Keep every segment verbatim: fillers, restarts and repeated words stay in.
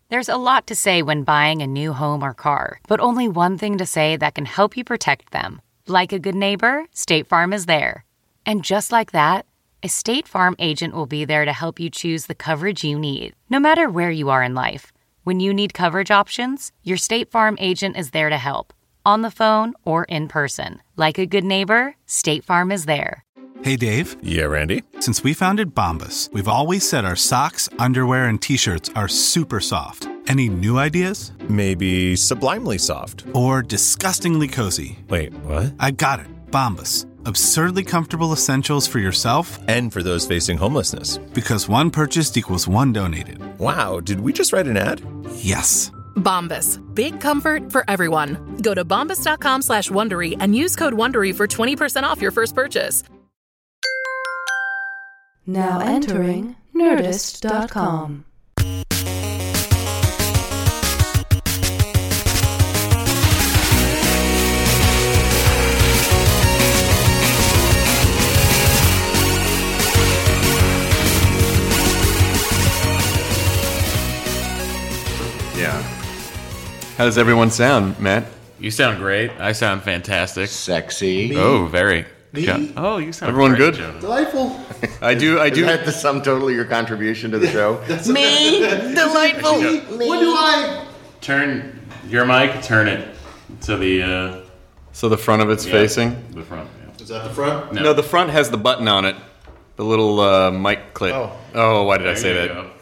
There's a lot to say when buying a new home or car, but only one thing to say that can help you protect them. Like a good neighbor, State Farm is there. And just like that, a State Farm agent will be there to help you choose the coverage you need, no matter where you are in life. When you need coverage options, your State Farm agent is there to help, on the phone or in person. Like a good neighbor, State Farm is there. Hey, Dave. Yeah, Randy? Since we founded Bombas, we've always said our socks, underwear, and T-shirts are super soft. Any new ideas? Maybe sublimely soft. Or disgustingly cozy. Wait, what? I got it. Bombas. Absurdly comfortable essentials for yourself and for those facing homelessness. Because one purchased equals one donated. Wow, did we just write an ad? Yes. Bombas. Big comfort for everyone. Go to bombas.com slash Wondery and use code Wondery for twenty percent off your first purchase. Now entering Nerdist dot com. Yeah. How does everyone sound, Matt? You sound great. I sound fantastic. Sexy. Oh, very. Me? Jo- Oh, you sound Everyone great, good? Jonah. Delightful. I do. I do. Is that the sum total of your contribution to the show? Me? Delightful. Me. What do I? Turn your mic. Turn it to the. Uh, So the front of it's yeah, facing? the front. Yeah. Is that the front? No. No, the front has the button on it. The little uh, mic clip. Oh. Oh, why did I There say you that? go.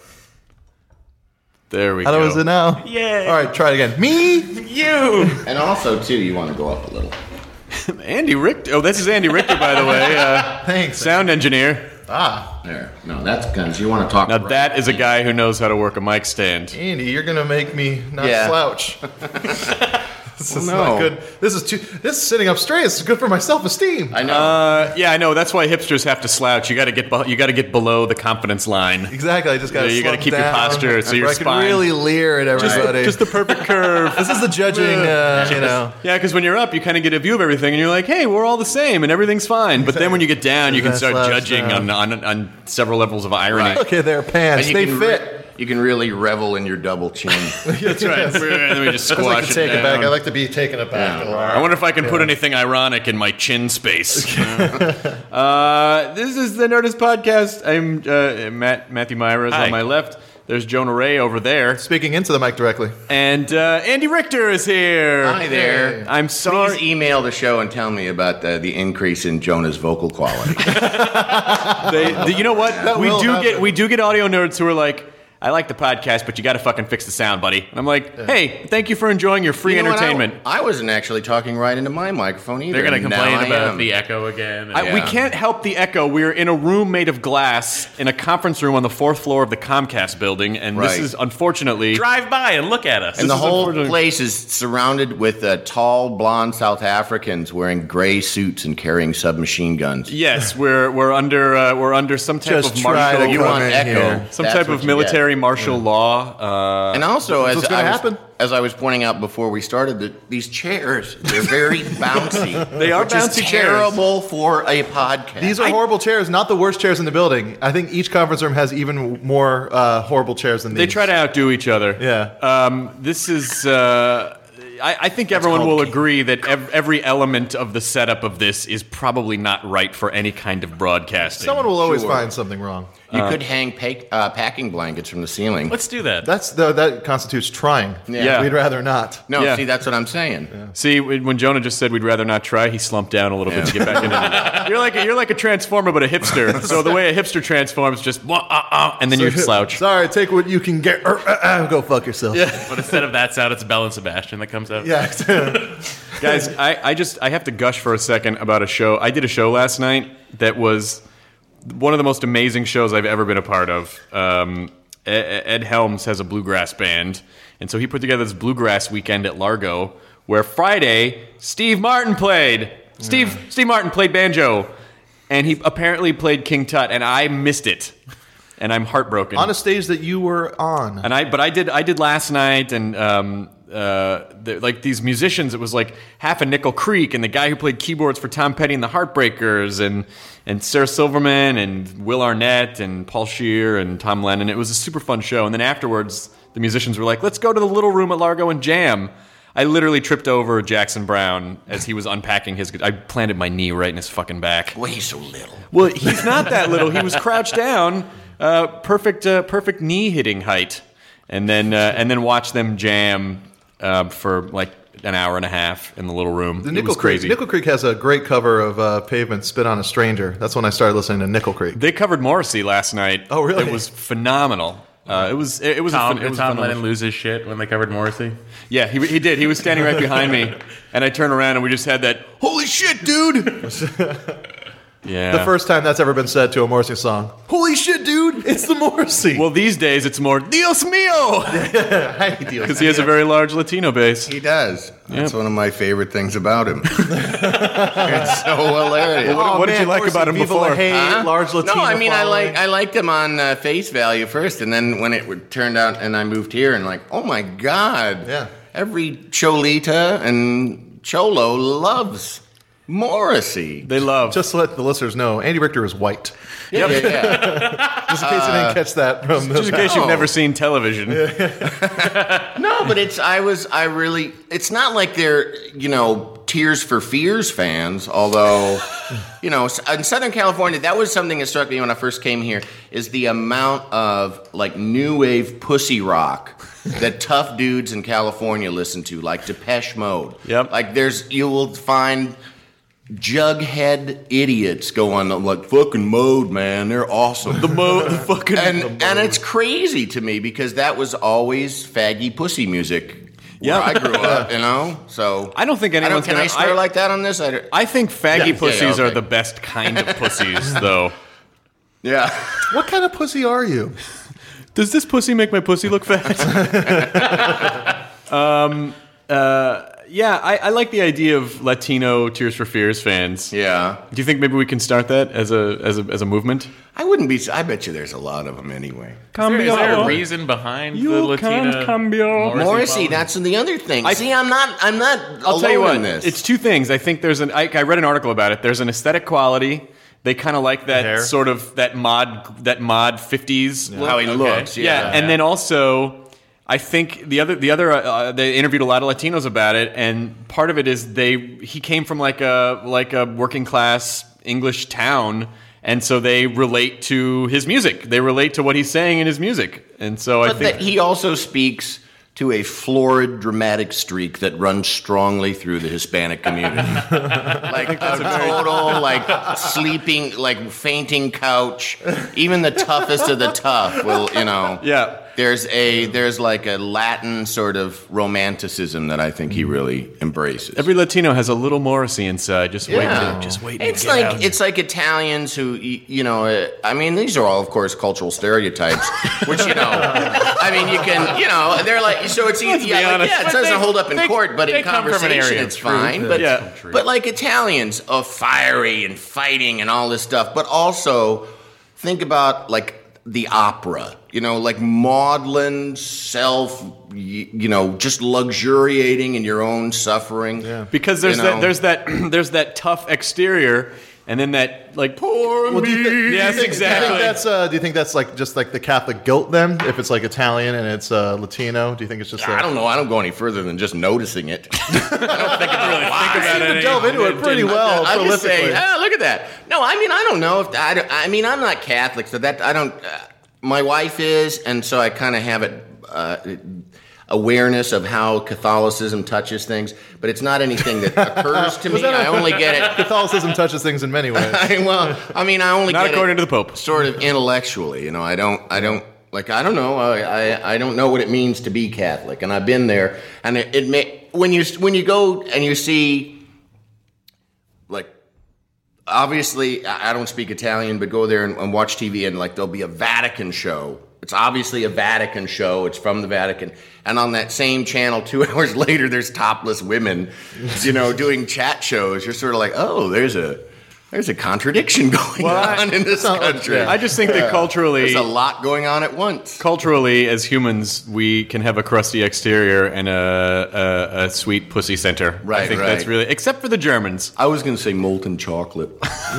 There we How go. was it now? Yeah. All right, try it again. Me? You. And also, too, you want to go up a little. Andy Richter. Oh, this is Andy Richter, by the way. Uh, Thanks. sound engineer. Ah, There. No, that's guns. You want to talk. Now right. that is a guy who knows how to work a mic stand. Andy, you're gonna make me not Yeah. slouch. This is no. not good. This is too. This is sitting up straight. This is good for my self-esteem. I know. Uh, yeah, I know. That's why hipsters have to slouch. You got to get. be- You got to get below the confidence line. Exactly. I just got. Yeah, you gotta keep your posture so your where I can spine- really leer at Just, everybody. just the perfect curve. this is the judging. Uh, you know. Yeah, because when you're up, you kind of get a view of everything, and you're like, "Hey, we're all the same, and everything's fine." But then when you get down, you can That's start left judging on, down. on on several levels of irony. Right. Okay, their pants. And you They can fit. re- you can really revel in your double chin. That's right. And then we just I like squash to it take it down. back. I like to be taken aback. Yeah. a lot. I wonder if I can put anything ironic in my chin space. uh, this is the Nerdist Podcast. I'm uh, Matt Matthew Myra is Hi. on my left. There's Jonah Ray over there, Speaking into the mic directly. and uh, Andy Richter is here. Hi there. I'm Please sorry. email the show and tell me about the, the increase in Jonah's vocal quality. They, the- you know what? That we will do happen. get we do get audio nerds who are like, I like the podcast, but you got to fucking fix the sound, buddy. And I'm like, hey, thank you for enjoying your free You know what? I- entertainment. I, wasn't actually talking right into my microphone either. They're gonna and now complain I about am. the echo again. I, We Yeah. can't help the echo. We're in a room made of glass in a conference room on the fourth floor of the Comcast building, and this Right. is unfortunately. Drive by and look at us. And the is whole unfortunate. place is surrounded with uh, tall, blonde South Africans wearing gray suits and carrying submachine guns. Yes, we're we're under uh, we're under some type Just of try martial to You come want in echo. here. some That's type what of you military get. martial law. Uh, And also, as what's gonna I was, happen. as I was pointing out before we started, that these chairs, they're very bouncy. They are which bouncy is chairs. terrible for a podcast. These are horrible chairs, not the worst chairs in the building. I think each conference room has even more uh, horrible chairs than these. they try to outdo each other. Yeah. Um, this is. Uh, I, I think everyone called will king- agree that ev- every element of the setup of this is probably not right for any kind of broadcasting. Someone will always Sure. find something wrong. You could hang pa- uh, packing blankets from the ceiling. Let's do that. That's the, that constitutes trying. Yeah. We'd rather not. No, Yeah. see, that's what I'm saying. See, when Jonah just said we'd rather not try, he slumped down a little bit to get back into it. You're like a, you're like a transformer, but a hipster. So the way a hipster transforms, just wah, uh, uh, and then you slouch. Sorry, take what you can get. Er, uh, uh, go fuck yourself. Yeah. But instead of that sound, it's Belle and Sebastian that comes out. Yeah. Guys, I, I just I have to gush for a second about a show. I did a show last night that was one of the most amazing shows I've ever been a part of. Um, Ed, Ed Helms has a bluegrass band, and so he put together this bluegrass weekend at Largo, where Friday Steve Martin played. Steve Steve Martin played banjo, and he apparently played King Tut, and I missed it, and I'm heartbroken. On a stage that you were on. And I, but I did, I did last night, and um, uh, the, like these musicians, it was like half a Nickel Creek, and the guy who played keyboards for Tom Petty and the Heartbreakers, and and Sarah Silverman, and Will Arnett, and Paul Shear, and Tom Lennon. It was a super fun show. And then afterwards, the musicians were like, let's go to the little room at Largo and jam. I literally tripped over Jackson Browne as he was unpacking his... I planted my knee right in his fucking back. Well, he's so little. Well, he's not that little. He was crouched down, uh, perfect uh, perfect knee-hitting height. And then uh, and then watch them jam uh, for like an hour and a half in the little room. The it Nickel was crazy. Creek, Nickel Creek has a great cover of uh, Pavement, Spit on a Stranger. That's when I started listening to Nickel Creek. They covered Morrissey last night. Oh, really? It was phenomenal. Uh, it was it, it was Tom, a, it was Tom phenomenal. Lennon lose his shit when they covered Morrissey? Yeah, he he did. He was standing right behind me, and I turned around and we just had that, holy shit, dude! Yeah. The first time that's ever been said to a Morrissey song. Holy shit, dude! It's the Morrissey! Well, these days it's more, Dios mío! Because he has a very large Latino base. He does. That's Yep. one of my favorite things about him. It's so hilarious. Well, what- what did you like Morrissey, about him Viva before? La Haye, Huh? large Latino No, I mean I following. like I liked him on uh, face value first, and then when it would, turned out, and I moved here, and like, oh my god, Yeah. every Cholita and Cholo loves Morrissey. They love. Just to let the listeners know, Andy Richter is white. yeah, yeah, yeah. Just in case you didn't catch that from the Just in case you've No. never seen television. No, but it's I was I really it's not like they're you know Tears for Fears fans, although you know in Southern California that was something that struck me when I first came here is the amount of like new wave pussy rock that tough dudes in California listen to, like Depeche Mode. Yep. Like there's you will find jughead idiots go on like fucking Mode, man, they're awesome. The mo, the fucking. And and it's crazy to me because that was always faggy pussy music where Yeah. I grew up, you know. So I don't think I don't, anyone's can gonna. I swear like that on this? I, don't- I think faggy Yeah, yeah, pussies yeah, are okay. the best kind of pussies, though. yeah. What kind of pussy are you? Does this pussy make my pussy look fat? um. Uh. Yeah, I, I like the idea of Latino Tears for Fears fans. Yeah. Do you think maybe we can start that as a as a as a movement? I wouldn't be. I bet you there's a lot of them anyway. Is there, is there a reason behind You the Latina can't cambio. Morrissey, Morrissey, following? that's the other thing. I- See, I'm not. I'm not. I'll alone tell you what. in this. It's two things. I think there's an. I, I read an article about it. There's an aesthetic quality. They kind of like that hair. sort of that mod that mod fifties look. how he looks. Yeah, Yeah. and then also, I think the other the other uh, they interviewed a lot of Latinos about it, and part of it is they he came from like a like a working class English town, and so they relate to his music. They relate to what he's saying in his music, and so I But think that he also speaks to a florid, dramatic streak that runs strongly through the Hispanic community. Like a total, like sleeping, like fainting couch. Even the toughest of the tough will, you know. yeah. There's a there's like a Latin sort of romanticism that I think he really embraces. Every Latino has a little Morrissey inside. Just wait, Yeah. to, just wait. It's to get like out. it's like Italians who y- you know. Uh, I mean, these are all, of course, cultural stereotypes, which you know. I mean, you can you know they're like so it's easy. be Yeah, like, honest. yeah, it But doesn't they- hold up in they- court, but they in come from an conversation area of it's truth. fine. But Yeah. but like Italians are fiery and fighting and all this stuff, but also think about like the opera. You know, like maudlin self. You, you know, just luxuriating in your own suffering. Yeah. Because there's You that know? there's that there's that tough exterior, and then that like poor Well, do you, me. thi- do you yes, think, exactly. Do you think that's uh, do you think that's like just like the Catholic guilt then? If it's like Italian and it's uh, Latino, do you think it's just? I a- don't know. I don't go any further than just noticing it. I don't think it's really Think about You it. delve into it pretty well. I just say, prolifically. ah, look at that. No, I mean, I don't know if I. Don't, I mean, I'm not Catholic, so that I don't. Uh, my wife is, and so I kind of have it. Uh, awareness of how Catholicism touches things, but it's not anything that occurs to me. I only get it. Catholicism touches things in many ways. I, well, I mean, I only Not get according it to the Pope. sort of intellectually. You know, I don't. I don't. Like I don't know. I, I I don't know what it means to be Catholic, and I've been there. And it, it may, when you when you go and you see, like, obviously I I don't speak Italian, but go there and, and watch T V, and like there'll be a Vatican show. It's obviously a Vatican show. It's from the Vatican, and on that same channel, two hours later, there's topless women, you know, doing chat shows. You're sort of like, oh, there's a. There's a contradiction going Well, I- on in this country. I just think that culturally, There's a lot going on at once. culturally, as humans, we can have a crusty exterior and a, a, a sweet pussy center. I Right, think right. that's really, except for the Germans. I was going to say molten chocolate.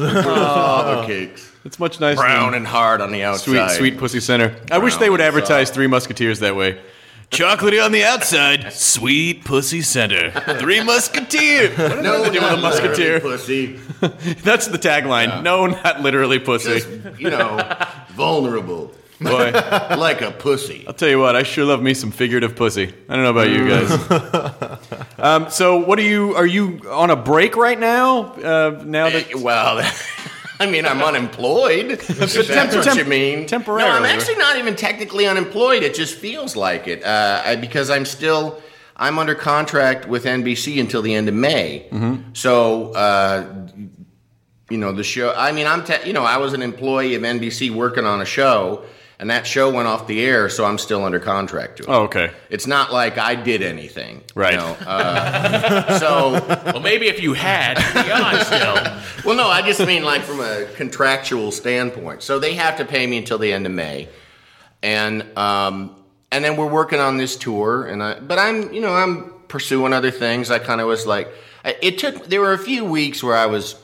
Lava cakes. It's much nicer. Brown than and hard on the sweet, outside. sweet pussy center. I wish they would Brown and advertise Three Musketeers that way. Chocolatey on the outside, sweet pussy center. Three Musketeer. What No, does that do with a not musketeer? literally, pussy. That's the tagline. Yeah. No, not literally pussy. Just, you know, vulnerable. Boy, Like a pussy. I'll tell you what. I sure love me some figurative pussy. I don't know about you guys. um, so, what are you? Are you on a break right now? Uh, now that Eh, well, I mean, I'm unemployed. If that's temp- what temp- you mean. temporarily. No, I'm actually not even technically unemployed. It just feels like it uh, I, because I'm still I'm under contract with N B C until the end of May. Mm-hmm. So, uh, you know, the show. I mean, I'm te- you know, I was an employee of N B C working on a show. And that show went off the air, so I'm still under contract to it. Oh, okay. It's not like I did anything. Right. You know? uh, so, Well, maybe if you had, be on still. well, no, I just mean like from a contractual standpoint. So they have to pay me until the end of May, and um, and then we're working on this tour. And I, but I'm, you know, I'm pursuing other things. I kind of was like, I, it took. There were a few weeks where I was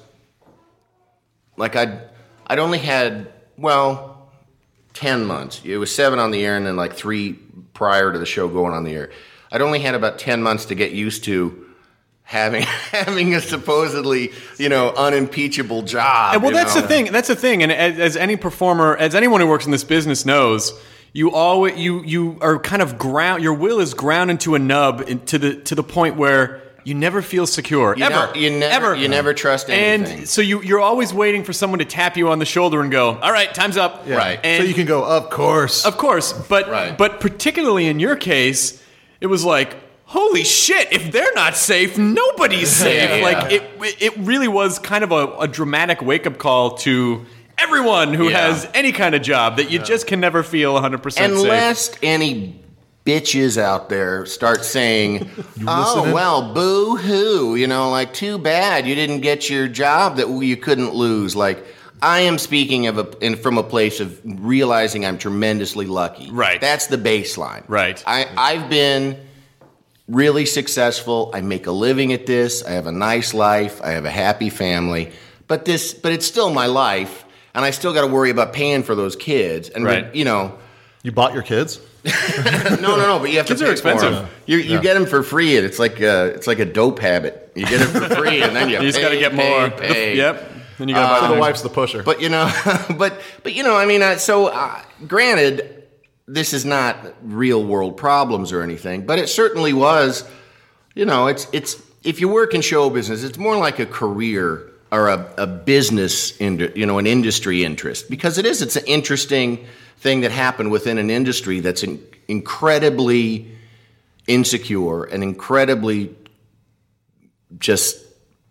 like, I'd I'd only had well. ten months. It was seven on the air and then like three prior to the show going on the air. I'd only had about ten months to get used to having having a supposedly, you know, unimpeachable job. And well, you that's know? the thing. That's the thing. And as, as any performer, as anyone who works in this business knows, you always you you are kind of ground. Your will is ground into a nub in, to the to the point where you never feel secure. You ever. don't- you never- ever. you never trust anything. And so you you're always waiting for someone to tap you on the shoulder and go, "All right, time's up." Yeah. Right. And so you can go, of course. Of course, but Right. but particularly in your case, it was like, holy shit! If they're not safe, nobody's safe. Yeah, yeah. Like it, it really was kind of a, a dramatic wake up call to everyone who Yeah. has any kind of job that you just can never feel one hundred percent safe. Unless any bitches out there start saying, "Oh listening? well, boo hoo," you know, like too bad you didn't get your job that you couldn't lose. Like I am speaking of a in, from a place of realizing I'm tremendously lucky. Right. That's the baseline. Right. I I've been really successful. I make a living at this. I have a nice life. I have a happy family. But this, but it's still my life, and I still got to worry about paying for those kids. And Right. you know. You bought your kids? no, no, no. But you have Kids to are pay for expensive. them. You you Yeah. get them for free, and it's like a, it's like a dope habit. You get it for free, and then you, You just pay, got to get pay, more. Pay. Yep. Then you got to So buy the the wife's the pusher. But you know, but but you know, I mean, uh, so uh, granted, this is not real world problems or anything, but it certainly was. You know, it's it's if you work in show business, it's more like a career or a, a business, in, you know, an industry interest, because it is. It's an interesting thing that happened within an industry that's in, incredibly insecure and incredibly just,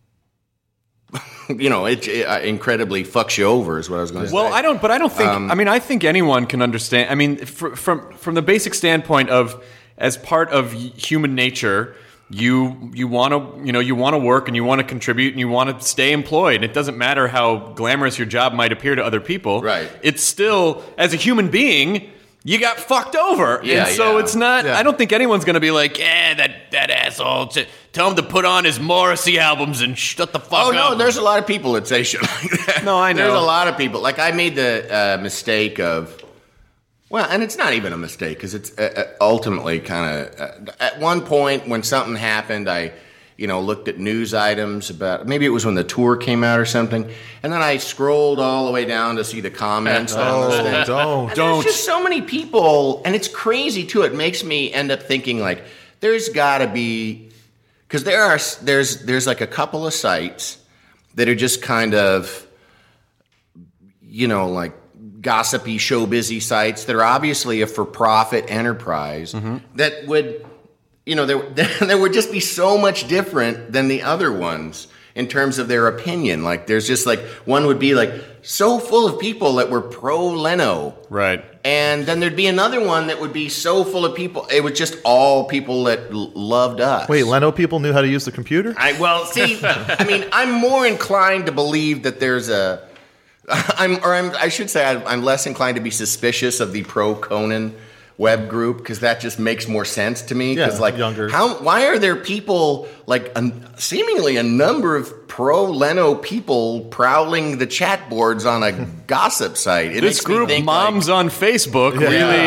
you know, it, it uh, incredibly fucks you over is what I was going to say. Well, I don't, but I don't think. I mean, I think anyone can understand. I mean, fr- from from the basic standpoint of as part of y- human nature, you you want to you know you want to work and you want to contribute and you want to stay employed. It doesn't matter how glamorous your job might appear to other people. Right. It's still, as a human being, you got fucked over. Yeah, and so yeah. it's not. Yeah. I don't think anyone's going to be like, yeah, that that asshole. T- tell him to put on his Morrissey albums and shut the fuck Oh up. no, there's a lot of people that say shit like that. No, I know. There's a lot of people. Like I made the uh, mistake of, well, and it's not even a mistake because it's uh, ultimately kind of. Uh, at one point when something happened, I, you know, looked at news items about maybe it was when the tour came out or something, and then I scrolled all the way down to see the comments. on this Oh, thing. don't. And Don't. There's just so many people, and it's crazy too. It makes me end up thinking like, there's got to be, because there are there's there's like a couple of sites that are just kind of, you know, like gossipy, show busy sites that are obviously a for profit enterprise that would, you know, there there would just be so much different than the other ones in terms of their opinion. Like there's just like one would be like so full of people that were pro Leno. Right. And then there'd be another one that would be so full of people. It was just all people that l- loved us. Wait, Leno people knew how to use the computer? I well, see, I mean, I'm more inclined to believe that there's a, I'm or I'm, I should say I'm, I'm less inclined to be suspicious of the pro Conan web group because that just makes more sense to me. Because Yeah, like, younger. how why are there people like a, seemingly a number of pro Leno people prowling the chat boards on a gossip site? It This makes me group, think, Moms like, on Facebook, Yeah. really.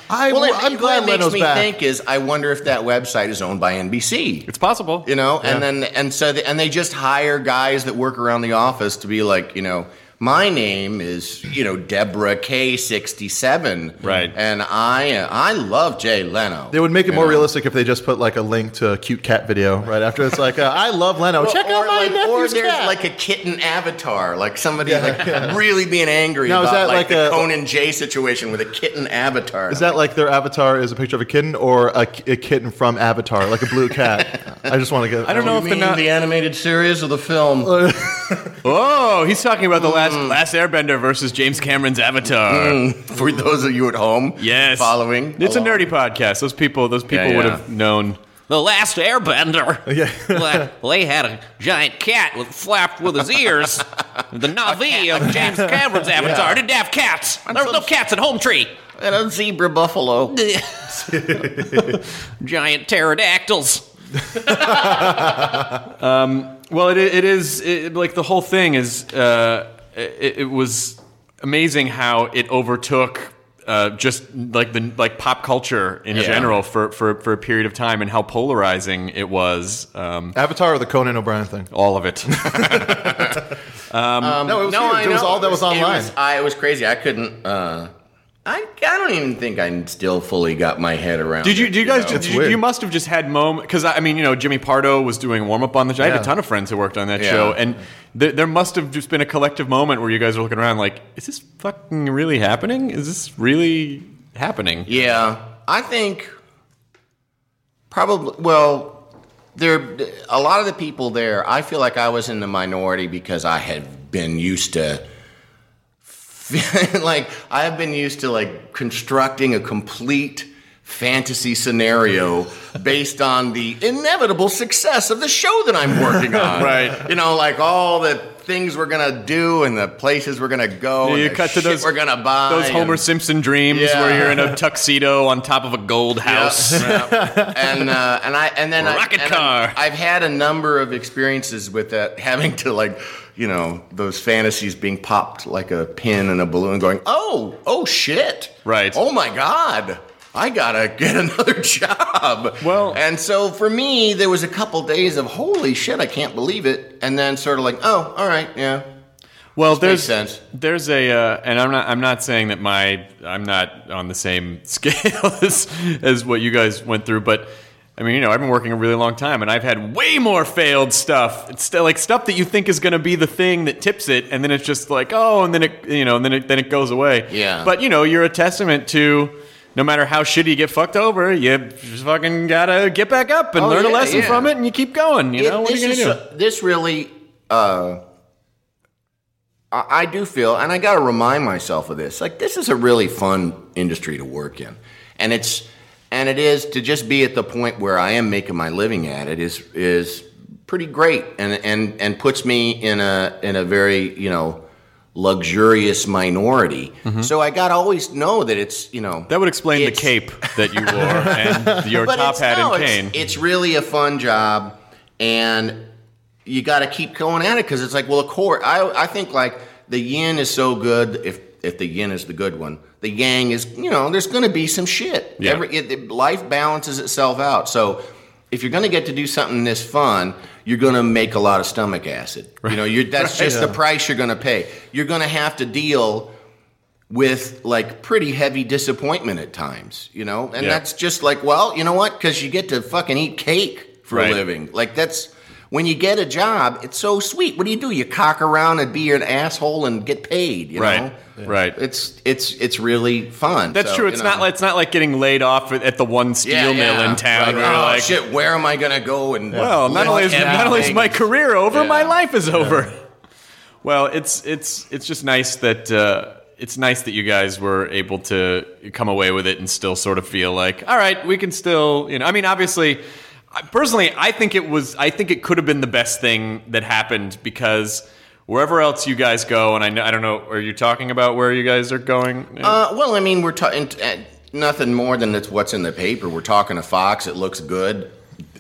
I, well, it, I'm what glad it makes Leno's me back. think is I wonder if that website is owned by N B C. It's possible. You know, Yeah. and then and so they, and they just hire guys that work around the office to be like, you know, my name is, you know, Deborah K sixty-seven. Right. And I I love Jay Leno. They would make it You more know? realistic if they just put like a link to a cute cat video right after. It's like, uh, I love Leno. Well, Check or out my like, or nephew's there's cat. like a kitten avatar, like somebody Yeah, like yeah. really being angry Now, is about that like, like the a- Conan J situation with a kitten avatar. Is that like their avatar is a picture of a kitten or a, a kitten from Avatar, like a blue cat? I just want to get. I don't know you if mean they're not. the animated series or the film? Oh, he's talking about the last Last Airbender versus James Cameron's Avatar. Mm, for those of you at home, Yes, following. It's along. a nerdy podcast. Those people, those people Yeah, would yeah. have known. The Last Airbender. Yeah. Well, they had a giant cat with flapped with his ears. The Navi of James Cameron's Avatar didn't have cats. There was no cats at Home Tree. And a zebra buffalo. Giant pterodactyls. Well, it it is it, like the whole thing is. Uh, it, it was amazing how it overtook. Uh, just like the like pop culture in Yeah. general for, for, for a period of time, and how polarizing it was. Um, Avatar or the Conan O'Brien thing? all of it. no, it was No, huge. I It was know. all that was It online. was, I, it was crazy. I couldn't. Uh, I I don't even think I still fully got my head around. Did you? it, Do you guys? know? Did you, weird. you must have just had moments because I mean, you know, Jimmy Pardo was doing warm up on the show. I had Yeah. a ton of friends who worked on that Yeah. show, and th- there must have just been a collective moment where you guys were looking around like, "Is this fucking really happening? Is this really happening?" Yeah, I think probably. Well, there a lot of the people there. I feel like I was in the minority because I had been used to. Like I have been used to like constructing a complete fantasy scenario based on the inevitable success of the show that I'm working on. Right. You know, like all the things we're gonna do and the places we're gonna go. You and the cut to shit those we're gonna buy. those Homer and- Simpson dreams Yeah. where you're in a tuxedo on top of a gold house. Yeah. and uh, and I and then Rocket I, and car. I've had a number of experiences with that, having to like, you know, those fantasies being popped like a pin in a balloon, going, oh, oh shit, Right. Oh my god, I gotta get another job. Well- and so for me, there was a couple days of holy shit, I can't believe it, and then sort of like, oh, all right, yeah. Well, This makes there's sense. there's a uh, and I'm not I'm not saying that my I'm not on the same scale as as what you guys went through, but I mean, you know, I've been working a really long time, and I've had way more failed stuff. It's still like stuff that you think is going to be the thing that tips it, and then it's just like, oh, and then it you know, and then it then it goes away. Yeah. But you know, you're a testament to. No matter how shitty you get fucked over, you just fucking gotta get back up and Oh, learn a yeah, lesson yeah. from it, and you keep going. You It- know what are this you gonna is do? so- this really, uh, I, I do feel, and I got to remind myself of this. Like, this is a really fun industry to work in, and it's, and it is to just be at the point where I am making my living at it is is pretty great, and and and puts me in a in a very you know luxurious minority. So I got to always know that it's you know Mm-hmm. That would explain the it's- cape that you wore and your but top it's- hat no, and it's- cane. It's, really a fun job, and you got to keep going at it because it's like, well, of course, I I think like the yin is so good. If if the yin is the good one, the yang is you know there's going to be some shit. Yeah. Every, it, it- life balances itself out. So if you're going to get to do something this fun, you're going to make a lot of stomach acid. You know, you're, that's just the price you're going to pay. You're going to have to deal with like pretty heavy disappointment at times, you know, and Yeah. that's just like, well, you know what? Because you get to fucking eat cake for Right. a living. Like that's when you get a job, it's so sweet. What do you do? You cock around and be an asshole and get paid, you Right. know? Right. It's it's it's really fun. That's So, true. you It's know. not like it's not like getting laid off at the one steel Yeah, mill yeah. in town. Right. Where you're Oh like, shit, where am I gonna go? And well, not lift only is heavy not only is my things? career over, my Yeah. life is over. Well, it's it's it's just nice that uh, it's nice that you guys were able to come away with it and still sort of feel like, all right, we can still, you know. I mean, obviously, I- personally, I think it was. I think it could have been the best thing that happened because wherever else you guys go, and I know, I don't know, are you talking about where you guys are going? Uh, well, I mean, we're talking uh, nothing more than it's what's in the paper. We're talking to Fox. It looks good.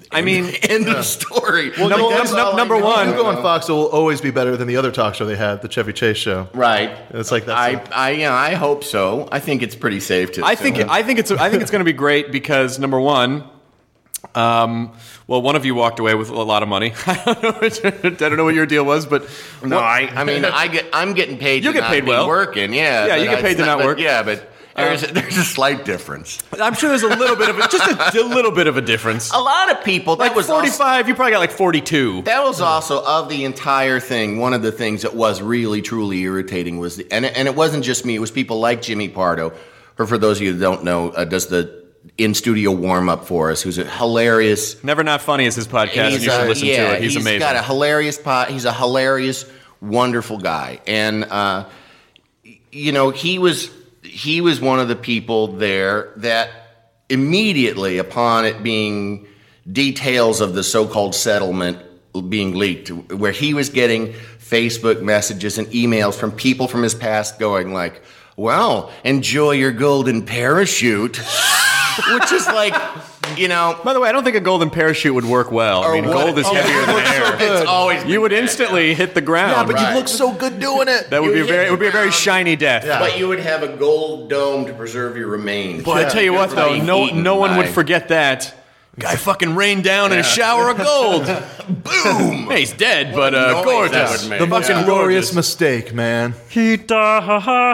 I mean, end of story. Well, Number- no, that's num- all I number know. one- Hugo on Fox will always be better than the other talk show they had, the Chevy Chase show. Right. It's like that's I, like- I, yeah, I hope so. I think it's pretty safe to. I think I think it's I think it's going to be great because number one, um, well, one of you walked away with a lot of money. I don't know, I don't know what your deal was, but No, I, I mean, I get, I'm getting paid. You to get not paid be well. working. Yeah, Yeah, but you get I- paid it's to not but- work. Yeah, but there's a, there's a slight difference. I'm sure there's a little bit of a, just a, a little bit of a difference. A lot of people. That Like was also- forty-five, you probably got like forty-two. That was also of the entire thing. One of the things that was really truly irritating was, the, and it, and it wasn't just me. It was people like Jimmy Pardo, or for those of you that don't know, uh, does the in studio warm up for us. Who's a hilarious. Never Not Funny is his podcast, and you should a- listen yeah, to it. He's, amazing. got a hilarious pot. He's a hilarious, wonderful guy, and uh, you know he was he was one of the people there that immediately upon it being details of the so-called settlement being leaked, where he was getting Facebook messages and emails from people from his past going like, "Well, enjoy your golden parachute." Which is like, you know. By the way, I don't think a golden parachute would work well. I mean, what- gold is oh, heavier it than looks so air. good. It's always You would instantly hit the ground. yeah, but right. you look so good doing it. That would be a very, it would be a very shiny death. But you would have a gold dome to preserve your remains. But I tell you what, though, no, no one would forget that. Guy fucking rained down in a shower of gold. Boom! Hey, he's dead, but uh, noise that gorgeous. would make. The fucking Yeah. glorious mistake, man. He died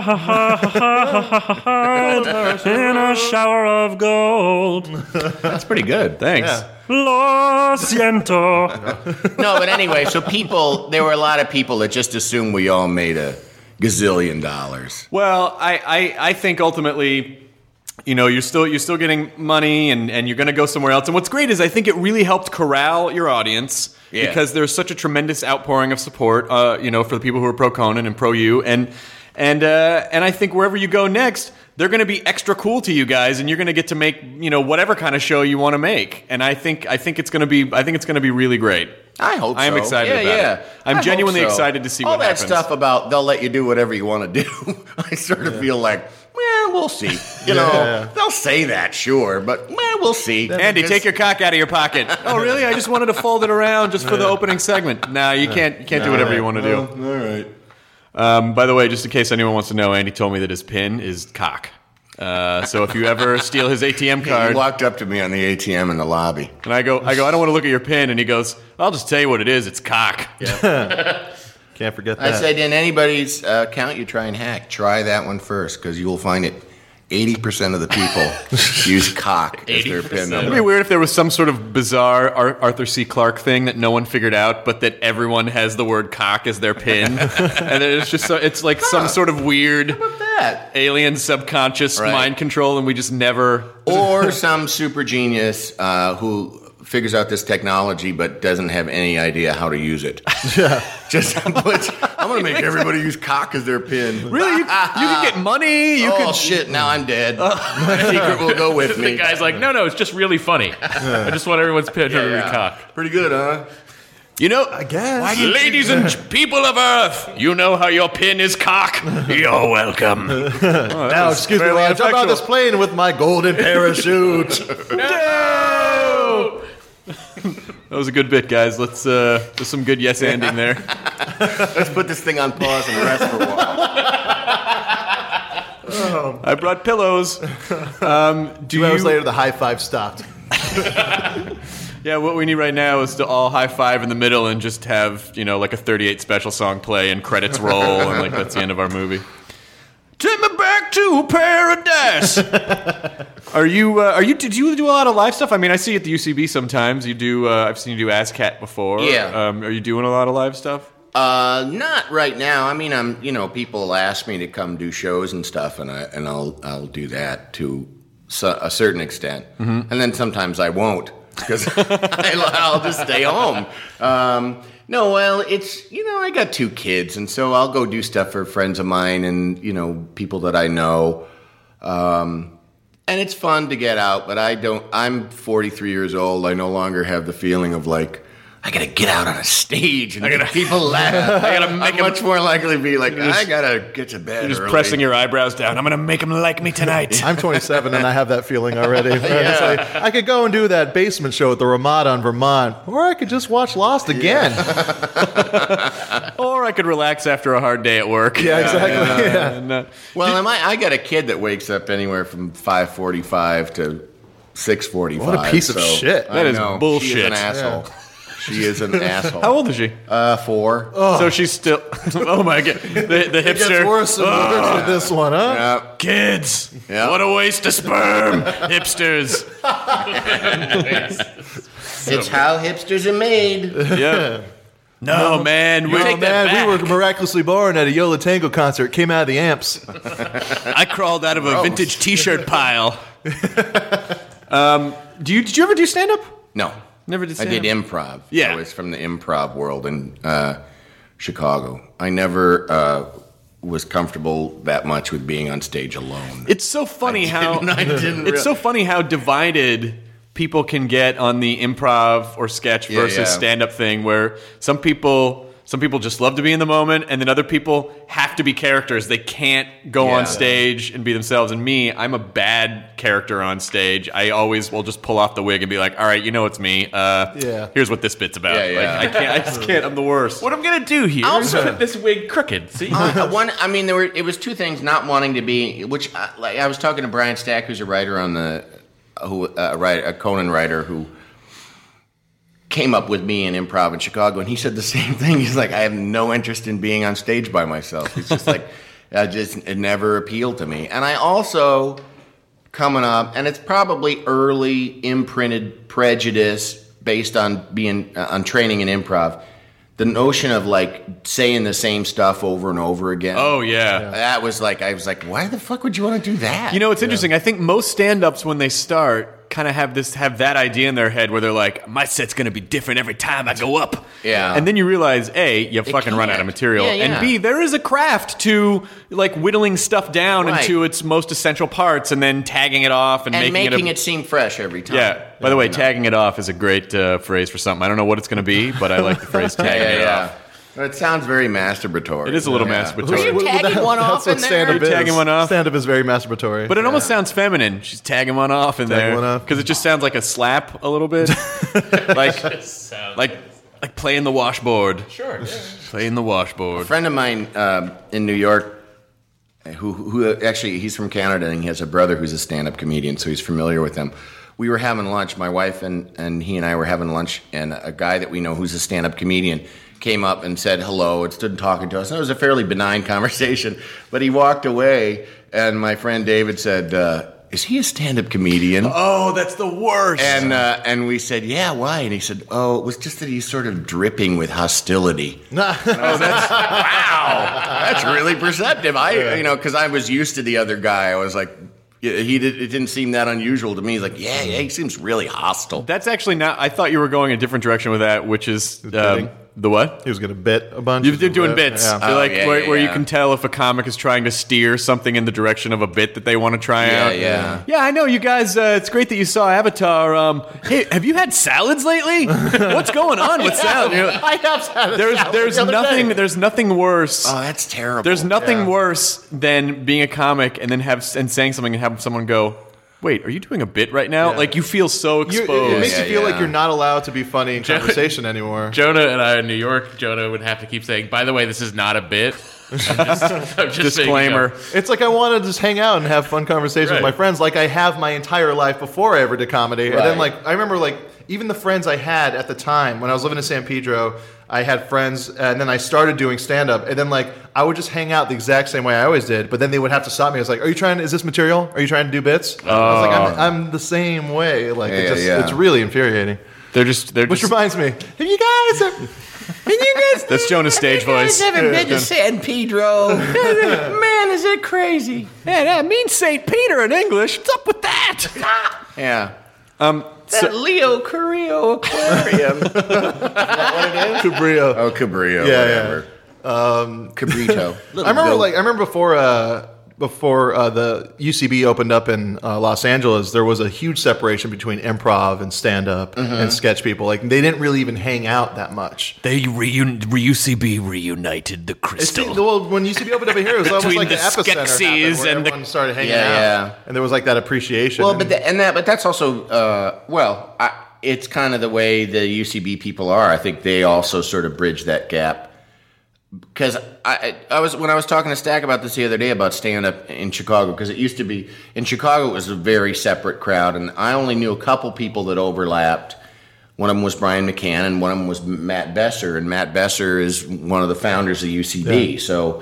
in a shower of gold. That's pretty good. Thanks. Yeah. Lo siento. No, but anyway, so people, there were a lot of people that just assumed we all made a gazillion dollars. Well, I, I, I think ultimately, you know, you're still you're still getting money, and, and you're going to go somewhere else. And what's great is I think it really helped corral your audience Yeah. because there's such a tremendous outpouring of support, uh, you know, for the people who are pro Conan and pro you, and and uh, and I think wherever you go next, they're going to be extra cool to you guys, and you're going to get to make, you know, whatever kind of show you want to make. And I think I think it's going to be I think it's going to be really great. I hope I am so. excited yeah, about yeah. it. I'm I hope genuinely so. excited to see all what that happens. stuff about they'll let you do whatever you want to do. I sort of feel like, well, we'll see. You know, Yeah. they'll say that, sure, but well, we'll see. Andy, Because- take your cock out of your pocket. Oh, really? I just wanted to fold it around just for the opening segment. No, you can't. You can't do whatever you want to do. All right. Um, by the way, just in case anyone wants to know, Andy told me that his pin is cock. Uh, so if you ever steal his A T M He card, walked up to me on the A T M in the lobby. and I go, I go, I don't want to look at your pin, and he goes, I'll just tell you what it is. It's cock. Can't forget I that. said, in anybody's uh, account you try and hack, try that one first, because you will find it. eighty percent of the people use cock as their pin It'd be number. weird if there was some sort of bizarre Ar- Arthur C. Clarke thing that no one figured out, but that everyone has the word cock as their pin, and it's just so, it's like some sort of weird That. alien subconscious Right. mind control, and we just never. Or some super genius uh, who figures out this technology but doesn't have any idea how to use it. Yeah. Just puts, I'm going to make everybody use cock as their pin. Really, you, you can get money. You oh, can. shit, now I'm dead. My secret will go with The me. guy's like, no, no, it's just really funny. I just want everyone's picture to be cock. Pretty good, huh? You know, I guess. ladies and people of Earth, you know how your pin is cock. You're welcome. Now, excuse me, fairly while I jump out effectual. this plane with my golden parachute. No! That was a good bit, guys. Let's uh, there's some good yes ending there. Let's put this thing on pause and rest for a while. I brought pillows. Um, do Two hours you? later, the high five stopped. Yeah, what we need right now is to all high five in the middle and just have, you know, like a thirty-eight special song play and credits roll, and like that's the end of our movie. Take me back to paradise. Are you? Uh, are you? Did you do a lot of live stuff? I mean, I see you at the U C B sometimes. You do. Uh, I've seen you do ASCAT before. Yeah. Um, are you doing a lot of live stuff? Uh, not right now. I mean, I'm. You know, people ask me to come do shows and stuff, and I and I'll I'll do that to so, a certain extent, Mm-hmm. and then sometimes I won't because I'll just stay home. Um, no, well, it's you know I got two kids, and so I'll go do stuff for friends of mine and you know people that I know. Um, and it's fun to get out, but I don't. I'm forty-three years old. I no longer have the feeling of like I gotta get out on a stage and make people laugh. I gotta make I'm much more likely to be like, just, I gotta get to bed. You're just early. pressing your eyebrows down. I'm gonna make them like me tonight. I'm twenty-seven and I have that feeling already. Yeah. Like, I could go and do that basement show at the Ramada in Vermont, or I could just watch Lost again. Yeah. Or I could relax after a hard day at work. Yeah, exactly. Yeah. Yeah. And, uh, well, am I, I got a kid that wakes up anywhere from five forty-five to six forty-five. What a piece so of shit. That I is know. bullshit. She is an asshole. Yeah. She is an asshole. How old is she? Uh, four. Oh. So she's still. Oh my god, the, the hipster. It gets worse and worse oh. with this one, huh? Yep. Kids, yep. What a waste of sperm, hipsters. It's how hipsters are made. Yeah. No, man, we no, take man, that back. We were miraculously born at a Yola Tango concert. Came out of the amps. I crawled out of a vintage T-shirt pile. um, do you? Did you ever do stand-up? No. Never did I did improv. Yeah. I was from the improv world in uh, Chicago. I never uh, was comfortable that much with being on stage alone. It's so funny I how didn't, I didn't it's so funny how divided people can get on the improv or sketch Yeah, versus yeah. stand-up thing, where some people some people just love to be in the moment, and then other people have to be characters. They can't go Yeah. on stage and be themselves. And me, I'm a bad character on stage. I always will just pull off the wig and be like, all right, you know it's me. Uh, Yeah. Here's what this bit's about. Yeah, yeah. Like, I can't. I just can't. I'm the worst. What I'm gonna do here Also- is put this wig crooked. See, Uh, one, I mean, there were. It was two things. Not wanting to be, which uh, like I was talking to Brian Stack, who's a writer on the, who uh, write a Conan writer who came up with me in improv in Chicago, and he said the same thing. He's like, I have no interest in being on stage by myself. It's just like, I just it never appealed to me. And I also coming up, and it's probably early imprinted prejudice based on being uh, on training in improv. The notion of like saying the same stuff over and over again. Oh yeah. That was like, I was like, why the fuck would you want to do that? You know, it's interesting. I think most stand-ups when they start kind of have this have that idea in their head where they're like, my set's going to be different every time I go up. Yeah. And then you realize, A, you fucking run out of can't. material. Yeah, yeah. And B, there is a craft to like whittling stuff down Right. into its most essential parts and then tagging it off and, and making, making it, a, it seem fresh every time. Yeah. By the way, tagging it off is a great uh, phrase for something. I don't know what it's going to be, but I like the phrase tagging yeah, it yeah. off. It sounds very masturbatory. It is a little Yeah. masturbatory. Are you Well, tagging that- one off that's in what there? stand-up Are you is. tagging one off? Stand-up is very masturbatory. But it almost sounds feminine. She's tagging one off in Tagging there one off. because it just sounds like a slap a little bit, like like like playing the washboard. sure. Yeah. Playing the A washboard. friend of mine um, in New York, who, who actually, he's from Canada, and he has a brother who's a stand-up comedian, so he's familiar with them. We were having lunch, my wife and, and he and I were having lunch, and a guy that we know who's a stand-up comedian came up and said hello and stood talking to us. And it was a fairly benign conversation, but he walked away, and my friend David said, uh, is he a stand-up comedian? Oh, that's the worst. And uh, and we said, yeah, why? And he said, oh, it was just that he's sort of dripping with hostility. oh, that's Wow, that's really perceptive. I, you know, because I was used to the other guy. I was like, yeah, he did. It didn't seem that unusual to me. He's like, yeah, yeah, he seems really hostile. that's actually not. I thought you were going a different direction with that, which is Bidding. um, the what? he was going to bit a bunch. You're doing bits. Yeah. They're Oh, like yeah, where, yeah, where you yeah. can tell if a comic is trying to steer something in the direction of a bit that they want to try Yeah, out. yeah. Yeah, I know you guys. Uh, it's great that you saw Avatar. Um, hey, have you had salads lately? What's going on with salad? You know, I have had a there's salad there's the other nothing day. there's nothing worse. Oh, that's terrible. There's nothing Yeah. worse than being a comic and then have and saying something and have someone go, "Wait, are you doing a bit right now?" Yeah. Like you feel so You- exposed. it makes Yeah, you feel yeah. like you're not allowed to be funny in Jo- conversation anymore. Jonah and I in New York, Jonah would have to keep saying, by the way, this is not a bit. I'm just, I'm just Disclaimer. saying, It's like I want to just hang out and have fun conversations with Right. my friends, like I have my entire life before I ever did comedy. And then, Right. like, I remember, like, even the friends I had at the time when I was living in San Pedro, I had friends, and then I started doing stand up, and then, like, I would just hang out the exact same way I always did, but then they would have to stop me. I was like, "Are you trying? Is this material? Are you trying to do bits?" I was like, I'm, "I'm the same way." Like, it Yeah, just, yeah. it's really infuriating. They're just they're Which just. reminds me, have you guys? Have, you guys, That's Jonah's stage voice. haven't been to San Pedro. Man, is it crazy? Yeah, that means Saint Peter in English. What's up with that? Yeah. Um, That so, Leo Carrillo Aquarium. Cabrillo. Oh, Cabrillo, Yeah, whatever. Um, Cabrito. I remember, like, I remember before uh, before uh, the U C B opened up in uh, Los Angeles, there was a huge separation between improv and stand-up Mhm. and sketch people. Like they didn't really even hang out that much. They reun- U C B reunited the It's, crystal. well, when U C B opened up here, it was almost Between like the the epicenter happened, Skeksis where and the- everyone started hanging Yeah, out, yeah. and there was like that appreciation. Well, and, but the, and that, but that's also uh, well, I, it's kind of the way the U C B people are. I think they also sort of bridge that gap. Because I, I was when I was talking to Stack about this the other day about stand up in Chicago, because it used to be in Chicago it was a very separate crowd, and I only knew a couple people that overlapped. One of them was Brian McCann, and one of them was Matt Besser, and Matt Besser is one of the founders of U C B. Yeah. So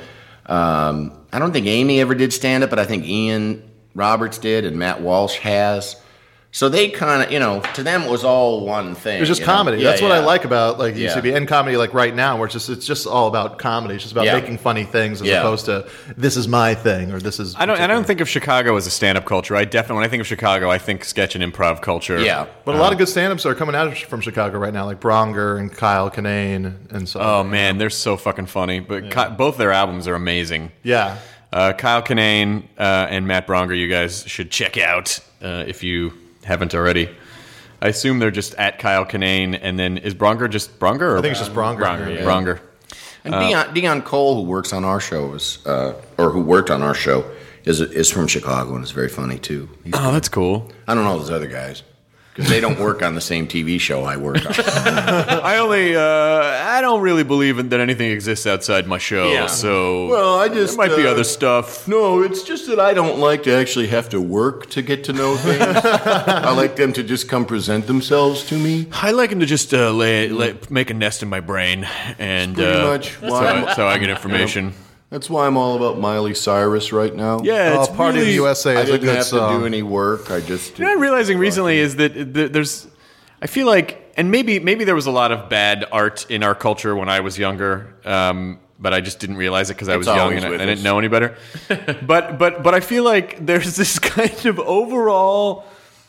um, I don't think Amy ever did stand up, but I think Ian Roberts did, and Matt Walsh has. So they kind of, you know, to them it was all one thing. it was just you know? comedy. Yeah, That's what yeah. I like about like Yeah. U C B and comedy like right now, where it's just it's just all about comedy. It's just about Yeah. making funny things as Yeah. opposed to this is my thing or this is. I don't. I particular. don't think of Chicago as a stand-up culture. I definitely, when I think of Chicago, I think sketch and improv culture. Yeah. But a lot of good stand-ups are coming out from Chicago right now, like Bronger and Kyle Kinane and so. Oh man, they're so fucking funny. But Ki- both their albums are amazing. Yeah. Uh, Kyle Kinane uh, and Matt Bronger, you guys should check out uh, if you haven't already. I assume they're just at Kyle Kinane, and then is Bronger just Bronger? Or I think it's just Bronger. Bronger, Yeah. Bronger. And Uh, Dion, Dion Cole, who works on our show, is uh, or who worked on our show, is is from Chicago and is very funny too. He's Oh, that's cool. I don't know those other guys because they don't work on the same T V show I work on. I only, uh, I don't really believe in, that anything exists outside my show. Yeah. So Well, I just, there might be uh, other stuff. No, it's just that I don't like to actually have to work to get to know things. I like them to just come present themselves to me. I like him to just uh, lay, lay, make a nest in my brain, and Pretty uh, much so, why I'm- I, so I get information. That's why I'm all about Miley Cyrus right now. Yeah, Oh, it's Party of the really- U S A I is a didn't good have song. to do any work. I just You know what I'm realizing recently is that th- there's, I feel like, and maybe maybe there was a lot of bad art in our culture when I was younger, um, but I just didn't realize it because I was It's young always and I, with I didn't us. know any better. but but but I feel like there's this kind of overall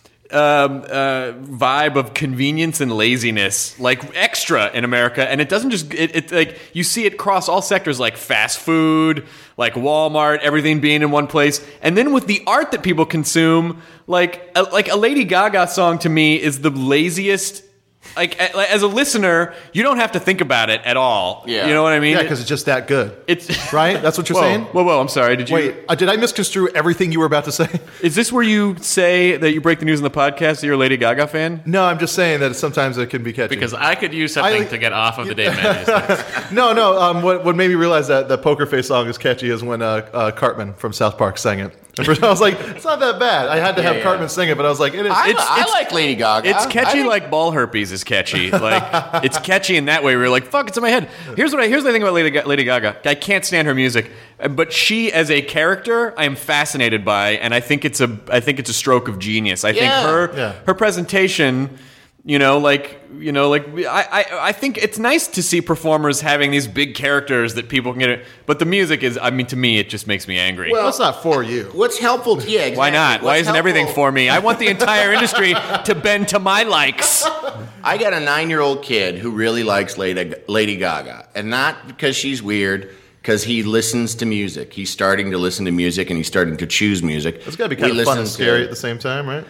um, uh, vibe of convenience and laziness, like extra in America, and it doesn't just it, it like you see it cross all sectors, like fast food, like Walmart, everything being in one place, and then with the art that people consume, like a, like a Lady Gaga song to me is the laziest. Like a- as a listener, you don't have to think about it at all. Yeah. You know what I mean? Yeah, because it's just that good. it's Right? That's what you're whoa, saying? Whoa, whoa! I'm sorry. Did you? Wait, uh, did I misconstrue everything you were about to say? Is this where you say that you break the news in the podcast that you're a Lady Gaga fan? No, I'm just saying that sometimes it can be catchy. Because I could use something I- to get off of the Dave Matthews thing. no, no. Um, what, what made me realize that the Poker Face song is catchy is when uh, uh, Cartman from South Park sang it. And first I was like, it's not that bad. I had to have yeah. Cartman sing it, but I was like, it is. I, It's- I it's- like Lady Gaga. It's I- catchy I- like ball herpes is catchy. Like it's catchy in that way. Where you're like, fuck, it's in my head. Here's what I here's the thing about Lady, Ga- Lady Gaga. I can't stand her music, but she as a character, I am fascinated by, and I think it's a I think it's a stroke of genius. I think Yeah. her Yeah. her presentation. You know, like you know, like I, I, I think it's nice to see performers having these big characters that people can get. It, but the music is, I mean, to me, it just makes me angry. well, it's not for you. What's helpful? Yeah, exactly. Why not? Why What's isn't everything helpful- for me? I want the entire industry to bend to my likes. I got a nine-year-old kid who really likes Lady, Lady Gaga, and not because she's weird, because he listens to music. He's starting to listen to music, and he's starting to choose music. It's got to be We kind of fun and listen scary to- at the same time, right?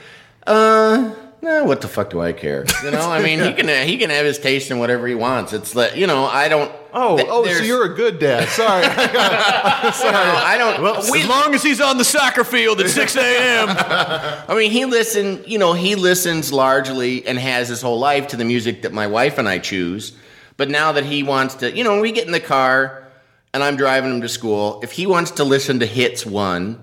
Uh, no, what the fuck do I care? You know, I mean, he can he can have his taste in whatever he wants. It's like, you know, I don't. Oh, th- oh, so there's- you're a good dad. Sorry. Sorry, I don't. Well, as long as he's on the soccer field at six a.m. I mean, he listen. You know, he listens largely and has his whole life to the music that my wife and I choose. But now that he wants to, you know, when we get in the car and I'm driving him to school, if he wants to listen to Hits One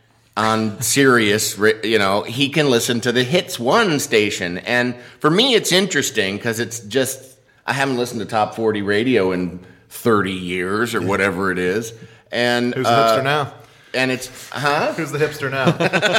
on Sirius, you know, he can listen to the Hits One station. And for me, it's interesting because it's just I haven't listened to Top forty radio in thirty years or whatever it is. And Who's the uh, hipster now? And it's huh? Who's the hipster now?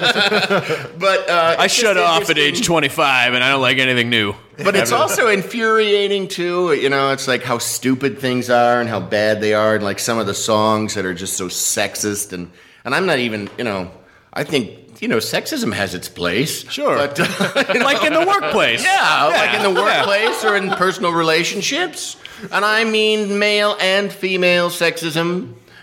But uh, I it's shut just off at interesting. age twenty-five, and I don't like anything new. But it's also infuriating too. You know, it's like how stupid things are and how bad they are, and like some of the songs that are just so sexist. And and I'm not even, you know, I think you know, sexism has its place. Sure. But, uh, you know, Like in the workplace. yeah, like in the Yeah. workplace or in personal relationships. And I mean male and female sexism.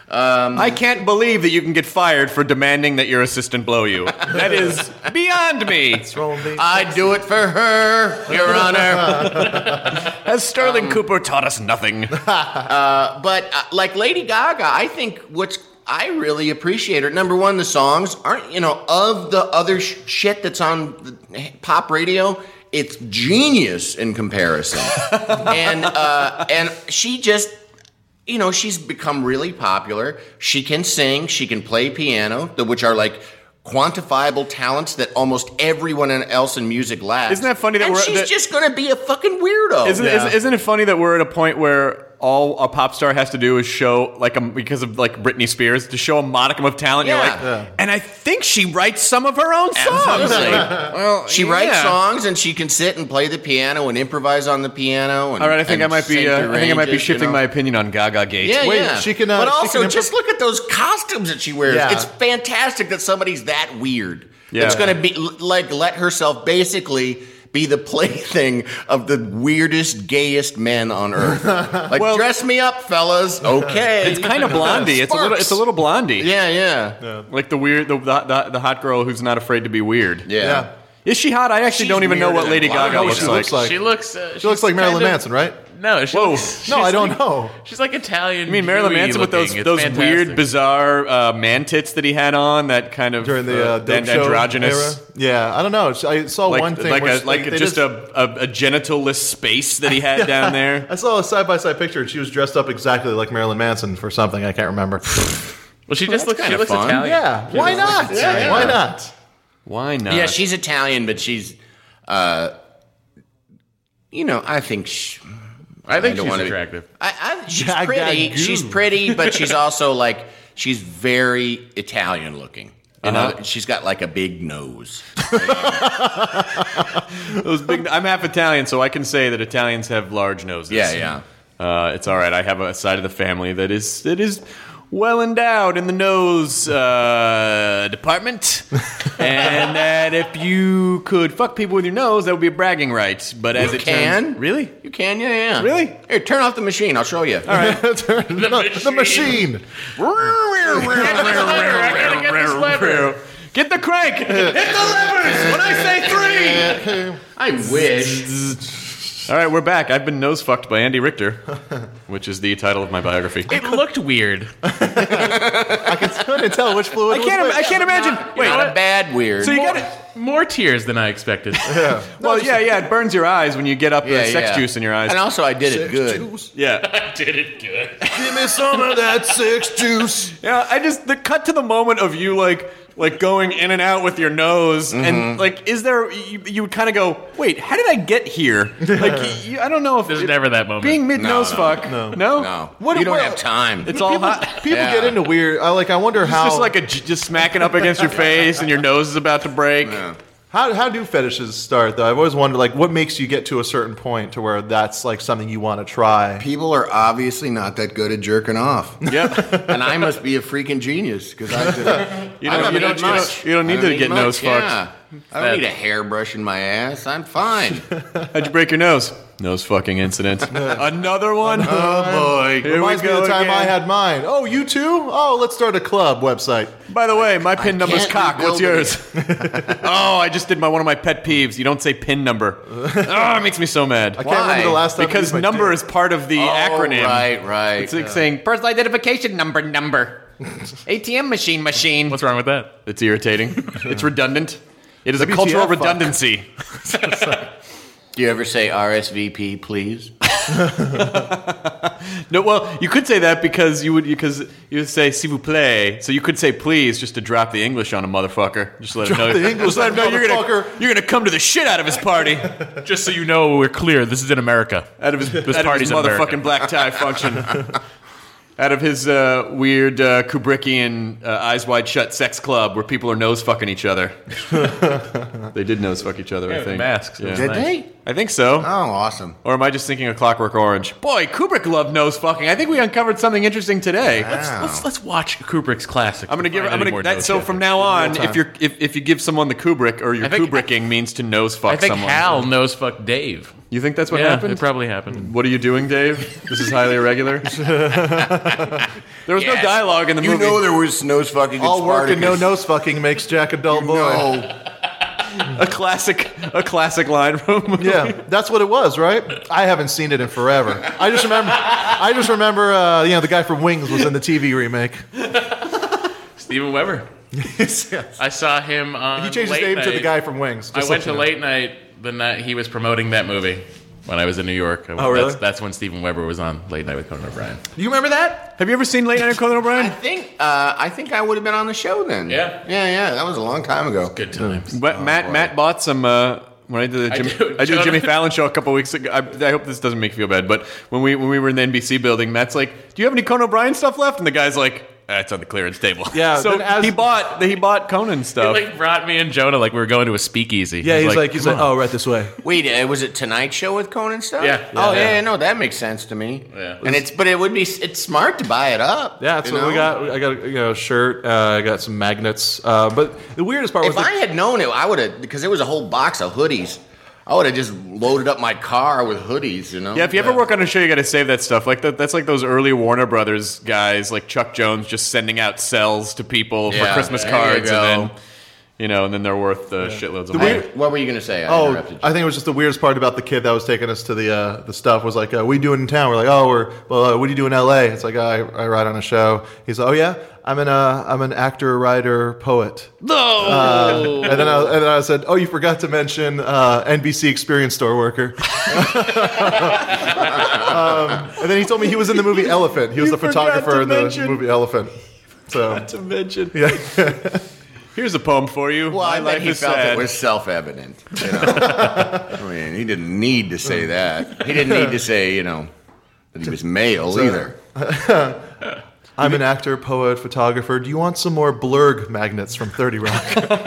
Um, I can't believe that you can get fired for demanding that your assistant blow you. That is beyond me. I'd do it for her, Your Honor. Has Sterling um, Cooper taught us nothing? uh, but uh, like Lady Gaga, I think what's I really appreciate her. Number one, the songs aren't, you know, of the other sh- shit that's on the pop radio, it's genius in comparison. and uh, and she just, you know, she's become really popular. She can sing, she can play piano, which are like quantifiable talents that almost everyone else in music lacks. Isn't that funny that and we're she's that, just going to be a fucking weirdo? Isn't, yeah. isn't, isn't it funny that we're at a point where all a pop star has to do is show, like, a, because of like Britney Spears, to show a modicum of talent. Yeah. You're like, Yeah. and I think she writes some of her own songs. well, she yeah. writes songs and she can sit and play the piano and improvise on the piano. And, All right, I think I might be. Uh, I think I might be ranges, shifting you know? my opinion on Gaga Gate. Yeah, Wait, yeah. she can, uh, but she also, can just look at those costumes that she wears. Yeah. It's fantastic that somebody's that weird. Yeah. It's going to be like let herself basically be the plaything of the weirdest, gayest men on earth. Like, Well- dress me up, fellas. Okay. It's kind of Blondie. It's a little. It's a little Blondie. Yeah, yeah. Like the weird, the, the the hot girl who's not afraid to be weird. Yeah. Yeah. Is she hot? I actually She's don't even know weirder what than Lady Blondie. Gaga I don't know looks what she like. looks like. She looks. Uh, She looks like Marilyn Manson, right? No, she Whoa. looks. No, she's I don't like- know. She's like Italian. You mean Marilyn Jewy Manson with those looking. It's those fantastic. weird, bizarre uh, man tits that he had on? That kind of During the uh, uh, dope and- show androgynous. era? Yeah, I don't know. I saw Like, one thing like where a she- like they just just- a, a, a genitalless space that he had down there. I saw a side by side picture and she was dressed up exactly like Marilyn Manson for something I can't remember. Well, she just looks. She kinda looks fun. Italian. Yeah, why not? yeah. Why not? Why not? Yeah, she's Italian, but she's, uh, you know, I think she, I think don't she's wanna be- attractive. I, I, she's Gaga pretty. goo. She's pretty, but she's also like she's very Italian looking. You know, Uh-huh. she's got like a big nose. Those big. I'm half Italian, so I can say that Italians have large noses. Yeah, yeah. Uh, it's all right. I have a side of the family that is that is well endowed in the nose uh, department, and that if you could fuck people with your nose, that would be a bragging right. But as You it can? turns, really, You can, yeah, yeah. Really? Here, turn off the machine. I'll show you. All right. the, the machine. Get the crank! Hit the levers when I say three! I wish. All right, we're back. I've been nose fucked by Andy Richter, which is the title of my biography. It looked weird. I couldn't tell which fluid. I can't. was I can't imagine. Wait, Not a bad weird. so you more, got it? more tears than I expected. Well, yeah, yeah. It burns your eyes when you get up yeah, the sex yeah. juice in your eyes. And also, I did it good. Juice. Yeah, I did it good. Give me some of that sex juice. yeah. I just the cut to the moment of you like. Like going in and out with your nose, Mm-hmm. and like, is there? You, you would kind of go, wait, how did I get here? Like, you, I don't know if There's it- never that moment. Being mid nose No, fuck, no. no, No. What, you don't what- have time. It's all hot. People Yeah. get into weird. I like. I wonder It's how. just like a j- just smacking up against your face, and your nose is about to break. Yeah. How how do fetishes start though? I've always wondered like what makes you get to a certain point to where that's like something you want to try. People are obviously not that good at jerking off. Yep. And I must be a freaking genius because I do. You I don't, haven't you don't, eaten you much. don't, you don't I need haven't to get eaten nose much, fucked. yeah. I don't need a hairbrush in my ass. I'm fine. How'd you break your nose? Nose fucking incident. Another one? Oh boy. Here we Reminds me of go the time again. I had mine. Oh, you too? Oh, let's start a club website. By the way, my pin I number's can't cock. What's rebuild yours? Oh, I just did my one of my pet peeves. You don't say pin number. Oh, it makes me so mad. I can't remember the last time I Because used my number dick. is part of the Oh, acronym. right, right. It's like saying personal identification number number. A T M machine machine. What's wrong with that? It's irritating. It's redundant. It is a W T F, cultural fuck. redundancy. Do you ever say R S V P, please? No, well, you could say that because you would because you would say s'il vous plaît, so you could say please just to drop the English on a motherfucker. Just let Drop him know. the English just let him know on you're gonna motherfucker. you're gonna come to the shit out of his party, Just so you know, we're clear. This is in America. out of his This out of his party's in motherfucking America. black tie function, out of his uh, weird uh, Kubrickian uh, eyes wide shut sex club where people are nose fucking each other. They did nose fuck each other, Yeah, I with think. masks. It Yeah. was Did nice. they? I think so. Oh, awesome. Or am I just thinking of Clockwork Orange? Boy, Kubrick loved nose fucking. I think we uncovered something interesting today. Wow. Let's let's watch Kubrick's classic. I'm gonna give. Find I'm any gonna. more That, nose so fucking. from now on, time. if you're if, if you give someone the Kubrick or you're I think- Kubricking means to nose fuck I think someone. Hal nose fucked Dave. You think that's what yeah, happened? it probably happened. What are you doing, Dave? This is highly irregular. There was no Yes. dialogue in the You movie. know there was nose fucking. in All work and no Spartacus. nose fucking makes Jack a dull boy. No. a classic, a classic line from. A movie. Yeah, that's what it was, right? I haven't seen it in forever. I just remember, I just remember, uh, you know, the guy from Wings was in the T V remake. Steven Weber. yes, yes. I saw him on. He changed his Late name Night. to the guy from Wings. I just went so to you know. Late Night the night he was promoting that movie when I was in New York. Oh, really? That's, that's when Steven Weber was on Late Night with Conan O'Brien. You remember that? Have you ever seen Late Night with Conan I O'Brien? think. Uh, I think I would have been on the show then. Yeah. Yeah, yeah. That was a long time ago. Good times. But Matt Matt bought some. Uh, when I did the I Jimmy, do. I did the Jimmy Jonah- Fallon show a couple weeks ago. I, I hope this doesn't make you feel bad, but when we when we were in the N B C building, Matt's like, "Do you have any Conan O'Brien stuff left?" And the guy's like, ah, "It's on the clearance table." Yeah, So then as- he bought he bought Conan He stuff. like brought me and Jonah like we were going to a speakeasy. Yeah, he's like, he's "Come like, on." oh, right this way. Wait, uh, was it Tonight Show with Conan stuff? Yeah. Oh Yeah. yeah, yeah, no, that makes sense to me. Yeah. And it's but it would be it's smart to buy it up. Yeah, that's you what we know? got. I got you know, a shirt. Uh, I got some magnets. Uh, but the weirdest part was If the- I had known it, I would have because there was a whole box of hoodies. I would have just loaded up my car with hoodies. You know. Yeah, if you ever work on a show, you got to save that stuff. Like that, that's like those early Warner Brothers guys, like Chuck Jones, just sending out cells to people Yeah, for Christmas there you cards, go. and then you know, and then they're worth uh, shitloads of The money. weird- What were you going to say? I Oh, interrupted you. I think it was just the weirdest part about the kid that was taking us to the uh, the stuff was like, uh, "What are you doing in town?" We're like, "Oh, we're well. Uh, what do you do in L A?" It's like, oh, I, "I write on a show." He's like, "Oh yeah, I'm an uh, I'm an actor, writer, poet." No. Uh, and then I, and then I said, "Oh, you forgot to mention uh, N B C Experience store worker." um, and then he told me he was in the movie Elephant. He was You the forgot photographer to in the mention- movie Elephant. So Not to mention, yeah. here's a poem for you. Well, My I bet life he is felt sad. it was self-evident. You know? I mean, he didn't need to say that. He didn't need to say, you know, that he was male either. I'm an actor, poet, photographer. Do you want some more Blurg magnets from thirty Rock?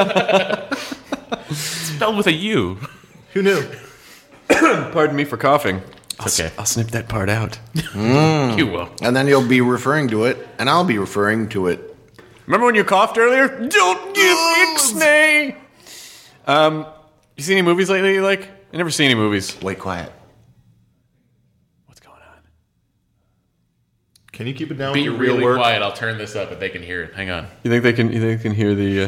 Spelled with a U. Who knew? Pardon me for coughing. I'll, Okay. s- I'll snip that part out. You will. And then you'll be referring to it, and I'll be referring to it. Remember when you coughed earlier? Don't give ixnay. Um, you see any movies lately? You like? I never see any movies. Wait, quiet. What's going on? Can you keep it down Be with your real really work? quiet. I'll turn this up if they can hear it. Hang on. You think they can? You think they can hear the? Uh...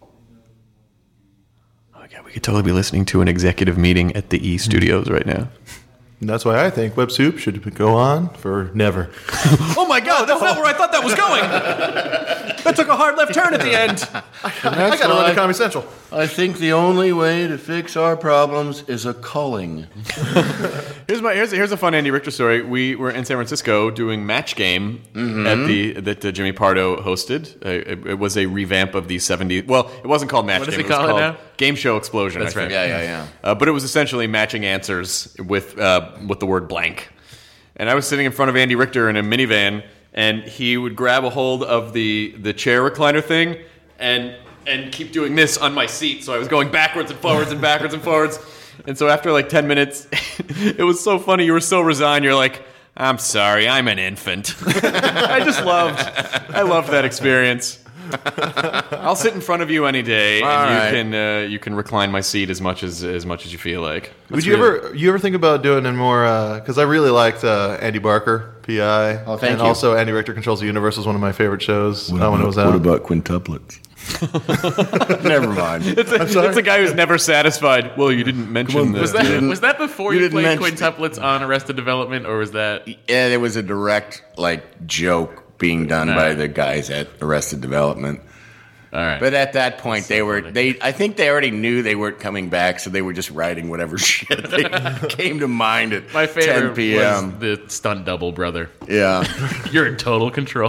Oh my god, we could totally be listening to an executive meeting at the E Studios right now. And that's why I think Web Soup should go on for never. Oh my god, that's not where I thought that was going. That took a hard left turn at the end. I got to run to Comedy Central. I think the only way to fix our problems is a culling. Here's my here's here's a fun Andy Richter story. We were in San Francisco doing Match Game at the that uh, Jimmy Pardo hosted. Uh, it, it was a revamp of the seventies. Well, it wasn't called Match What does Game. he it was call it called now? Game Show Explosion. That's I think. right. Yeah, yeah, yeah. Uh, but it was essentially matching answers with uh, with the word blank. And I was sitting in front of Andy Richter in a minivan, and he would grab a hold of the, the chair recliner thing and and keep doing this on my seat. So I was going backwards and forwards and backwards and forwards. And so after like ten minutes, it was so funny. You were so resigned. You're like, I'm sorry, I'm an infant. I just loved, I loved that experience. I'll sit in front of you any day, All and right. you can uh, you can recline my seat as much as as much as you feel like. Would you ever you ever think about doing it more? Because I really liked uh, Andy Barker, P I. Oh, thank and you. also Andy Richter Controls the Universe was one of my favorite shows uh, when it was out. about quintuplets? Never mind. It's a, it's a guy who's never satisfied. Well, you didn't mention Was that. that was that before you you, didn't played mention- quintuplets on Arrested Development, or was that? Yeah, there was a direct like joke being done by the guys at Arrested Development. All right. But at that point, they were they. I think they already knew they weren't coming back, so they were just writing whatever shit they came to mind at My favorite ten p.m. was the stunt double brother. Yeah, You're in total control.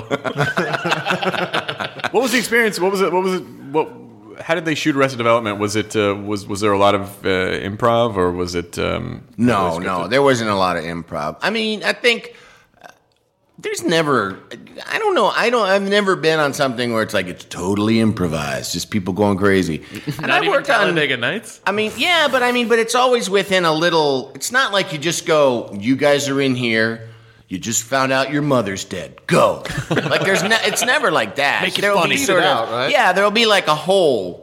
What was the experience? What was it? What was it? What? How did they shoot Arrested Development? Was it uh, was was there a lot of uh, improv, or was it? Um, no, was it no, scripted? there wasn't a lot of improv. I mean, I think there's never, I don't know, I don't, I've never been on something where it's like it's totally improvised, just people going crazy. And Not I even worked on Talladega Nights? I mean, yeah, but I mean, but it's always within a little. It's not like you just go. You guys are in here. You just found out your mother's dead. Go. Like there's, ne- it's never like that. Make it There'll funny. be sort Beat it of, out, right? Yeah, there'll be like a hole.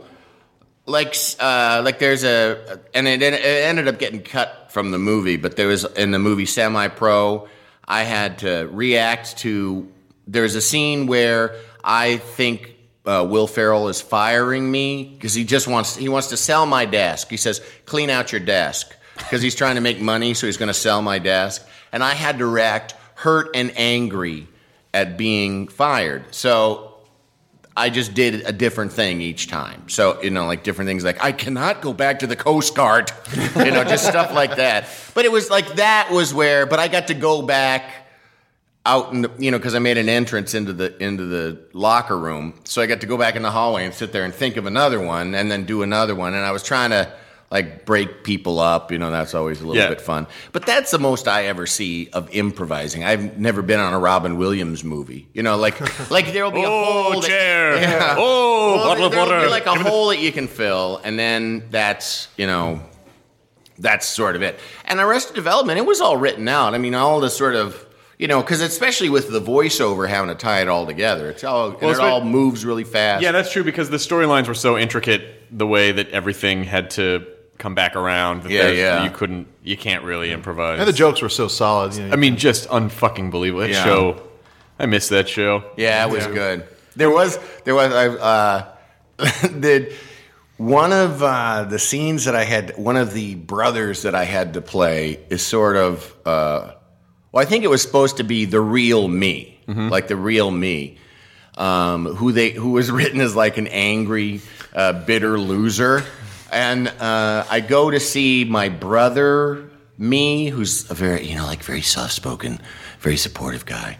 Like, uh, like there's a, and it, it ended up getting cut from the movie. But there was in the movie Semi Pro, I had to react to. There's a scene where I think. Uh, Will Ferrell is firing me because he just wants he wants to sell my desk. He says, "Clean out your desk," because he's trying to make money, so he's going to sell my desk. And I had to react hurt and angry at being fired. So I just did a different thing each time. So you know, like different things, like I cannot go back to the Coast Guard, you know, just stuff like that. But it was like that was where. But I got to go back. Out in the, you know, because I made an entrance into the into the locker room, so I got to go back in the hallway and sit there and think of another one, and then do another one. And I was trying to like break people up, you know. That's always a little Yeah. bit fun. But that's the most I ever see of improvising. I've never been on a Robin Williams movie, you know. Like like there'll be a Oh, hole. that- chair. yeah. Oh, Well, bottle of there'll water. be like a hole that you can fill, and then that's you know. That's sort of it. And Arrested Development, it was all written out. I mean, all the sort of. You know, because especially with the voiceover having to tie it all together, it's all and Well, it it's all what- moves really fast. Yeah, that's true because the storylines were so intricate. The way that everything had to come back around. That Yeah, there's- yeah. You couldn't. You can't really improvise. And the jokes were so solid. You know, I mean, just unfucking believable. That Yeah. show. I miss that show. Yeah, it was good. There was there was I uh, the one of uh, the scenes that I had. One of the brothers that I had to play is sort of. Uh, well, I think it was supposed to be the real me, like the real me, um, who they who was written as like an angry, uh, bitter loser. And uh, I go to see my brother, me, who's a very you know like very soft spoken, very supportive guy.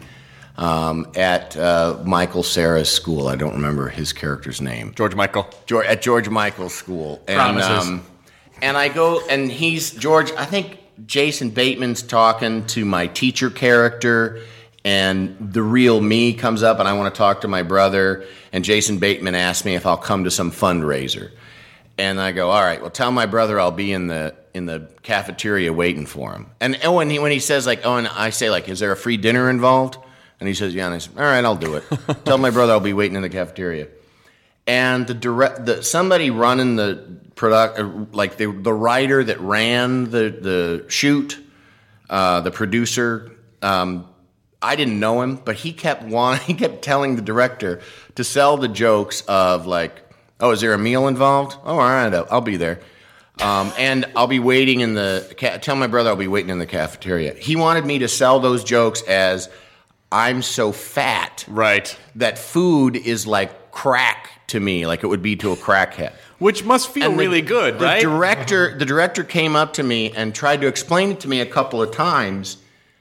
Um, at uh, Michael Cera's school. I don't remember his character's name. George Michael. George, at George Michael's school. And, Promises. Um, and I go, and he's, George, I think Jason Bateman's talking to my teacher character, and the real me comes up, and I want to talk to my brother, and Jason Bateman asks me if I'll come to some fundraiser. And I go, all right, well, tell my brother I'll be in the in the cafeteria waiting for him. And, and when he when he says, like, oh, and I say, like, is there a free dinner involved? And he says, yeah. And I say, all right, I'll do it. Tell my brother I'll be waiting in the cafeteria. And the direct, the somebody running the product, uh, like the the writer that ran the the shoot, uh, the producer. Um, I didn't know him, but he kept want, he kept telling the director to sell the jokes of like, oh, is there a meal involved? Oh, all right, I'll, I'll be there. Um, and I'll be waiting in the, ca- tell my brother I'll be waiting in the cafeteria. He wanted me to sell those jokes as, I'm so fat Right. that food is like crack to me, like it would be to a crackhead. Which must feel And the- really good, the right? Director, the director came up to me and tried to explain it to me a couple of times,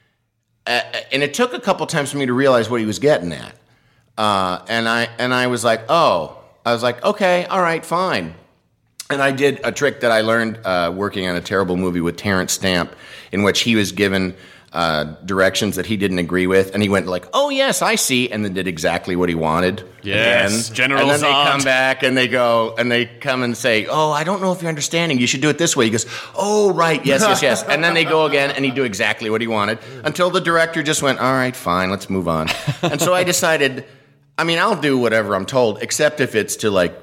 uh, and it took a couple times for me to realize what he was getting at. Uh, and I and I was like, oh, I was like, okay, all right, fine. And I did a trick that I learned uh, working on a terrible movie with Terrence Stamp, in which he was given uh, directions that he didn't agree with, and he went like, "Oh yes, I see," and then did exactly what he wanted. Yes, again. General And then Zod. they come back and they go and they come and say, "Oh, I don't know if you're understanding. You should do it this way." He goes, "Oh, right, yes, yes, yes." And then they go again and he do exactly what he wanted until the director just went, "All right, fine, let's move on." And so I decided, I mean, I'll do whatever I'm told, except if it's to like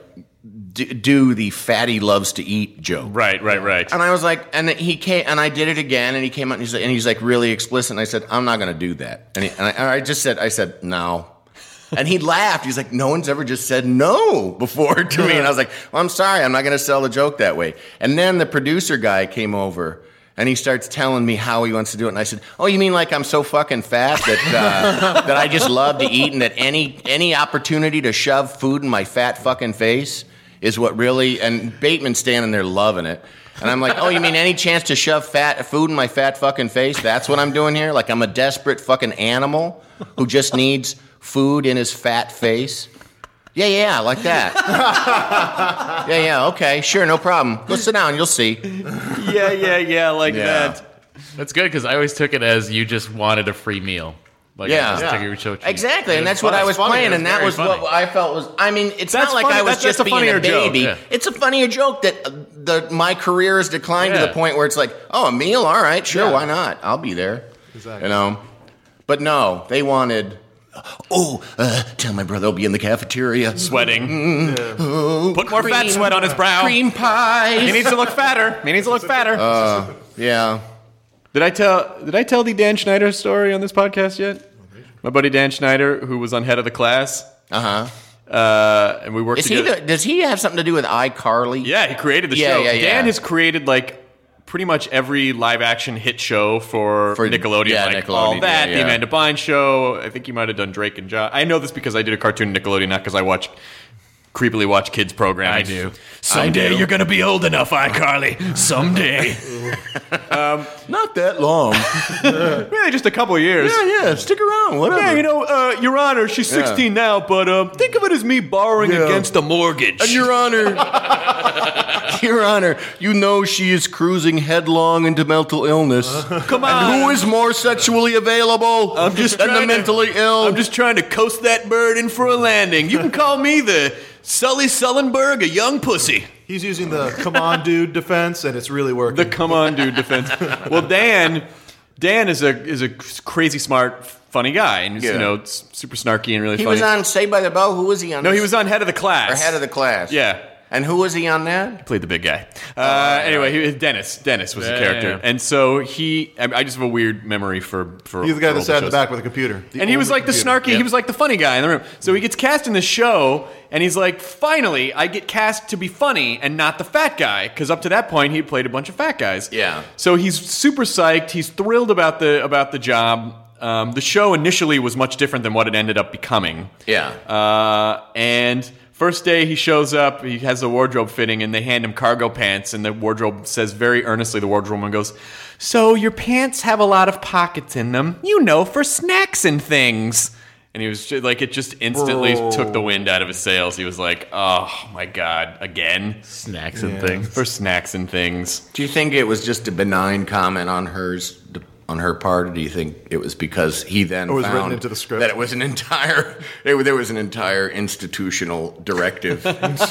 d- do the fatty loves to eat joke. Right, right, right. And I was like, and he came, and I did it again, and he came out, and he's like, and he's like really explicit, and I said, I'm not going to do that. And, he, and, I, and I just said, I said, no. And he laughed. He's like, no one's ever just said no before to me. And I was like, well, I'm sorry, I'm not going to sell the joke that way. And then the producer guy came over, and he starts telling me how he wants to do it. And I said, oh, you mean like I'm so fucking fat that uh, that I just love to eat, and that any any opportunity to shove food in my fat fucking face is what really, and Bateman's standing there loving it. And I'm like, oh, you mean any chance to shove fat food in my fat fucking face? That's what I'm doing here? Like I'm a desperate fucking animal who just needs food in his fat face? Yeah, yeah, like that. yeah, yeah, okay, sure, no problem. Go sit down, you'll see. Yeah, yeah, yeah, like Yeah. that. That's good because I always took it as you just wanted a free meal. Like, Yeah. just Yeah. take your show cheap. Exactly, and It was that's what fun. I was It's funny. playing, It and that very was funny. what I felt was. I mean, it's That's not like funny. I was That's- just that's a being a funnier joke. baby. Yeah. It's a funnier joke that uh, the my career has declined Yeah. to the point where it's like, oh, a meal, all right, sure, Yeah. why not? I'll be there. Exactly. You know, but no, they wanted. Oh, uh, tell my brother I'll be in the cafeteria. Sweating. Oh, Put more fat cream- sweat on his brow. Cream pies. He needs to look fatter. He needs to look fatter. Uh, yeah. Did I tell Did I tell the Dan Schneider story on this podcast yet? My buddy Dan Schneider, who was on Head of the Class, Uh-huh. uh, and we worked Is he together. the, does he have something to do with iCarly? Yeah, he created the Yeah, show. yeah, yeah. Dan has created like pretty much every live action hit show for, For- Nickelodeon, yeah, like Nickelodeon, All That, yeah, the yeah. Amanda Bynes show. I think he might have done Drake and Josh. I know this because I did a cartoon Nickelodeon, not because I watch creepily watch kids programs. I do. Someday I do. you're gonna be old enough, iCarly. Someday. Not that long. Really, just a couple of years. yeah, yeah. Stick around. Whatever. Yeah, you know, uh, Your Honor, she's sixteen now, but um, think of it as me borrowing Yeah. against the mortgage. And Your Honor, Your Honor, you know she is cruising headlong into mental illness. Come on. And who is more sexually available I'm just than the trying to- mentally ill? I'm just trying to coast that bird in for a landing. You can call me the Sully Sullenberg, a young pussy. He's using the "come on, dude" defense, and it's really working. The come on, dude defense. Well, Dan, Dan is a is a crazy smart, funny guy, and he's, Yeah. you know, s- super snarky and really he funny. was on Saved by the Bell. Who was he on? no, he was on Head of the Class. Or head of the class. Yeah. And who was he on that? Played the big guy. Uh, anyway, he, Dennis. Dennis was the Yeah, character, yeah. and so he. I, I just have a weird memory for for. He's the guy for that old sat in the shows. back with a computer. The And he was only like the computer. snarky, he was like the funny guy in the room. So he gets cast in this show, and he's like, finally, I get cast to be funny and not the fat guy. Because up to that point, he played a bunch of fat guys. Yeah. So he's super psyched. He's thrilled about the about the job. Um, the show initially was much different than what it ended up becoming. Yeah. Uh, and first day he shows up, he has the wardrobe fitting, and they hand him cargo pants, and the wardrobe says very earnestly, the wardrobe woman goes, so your pants have a lot of pockets in them, you know, for snacks and things. And he was just, like, it just instantly Bro. took the wind out of his sails. He was like, oh my God, again? Snacks and things. For snacks and things. Do you think it was just a benign comment on hers, on her part, or do you think it was because he then Or was found written into the script? that it was an entire, it, there was an entire institutional directive?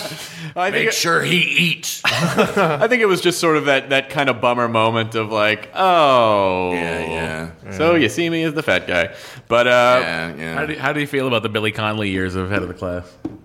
I Make think, it, sure he eats. I think it was just sort of that, that kind of bummer moment of like, oh. Yeah, yeah. So you see me as the fat guy. But, uh, Yeah, yeah. How do, how do you feel about the Billy Connolly years of Head of the Class?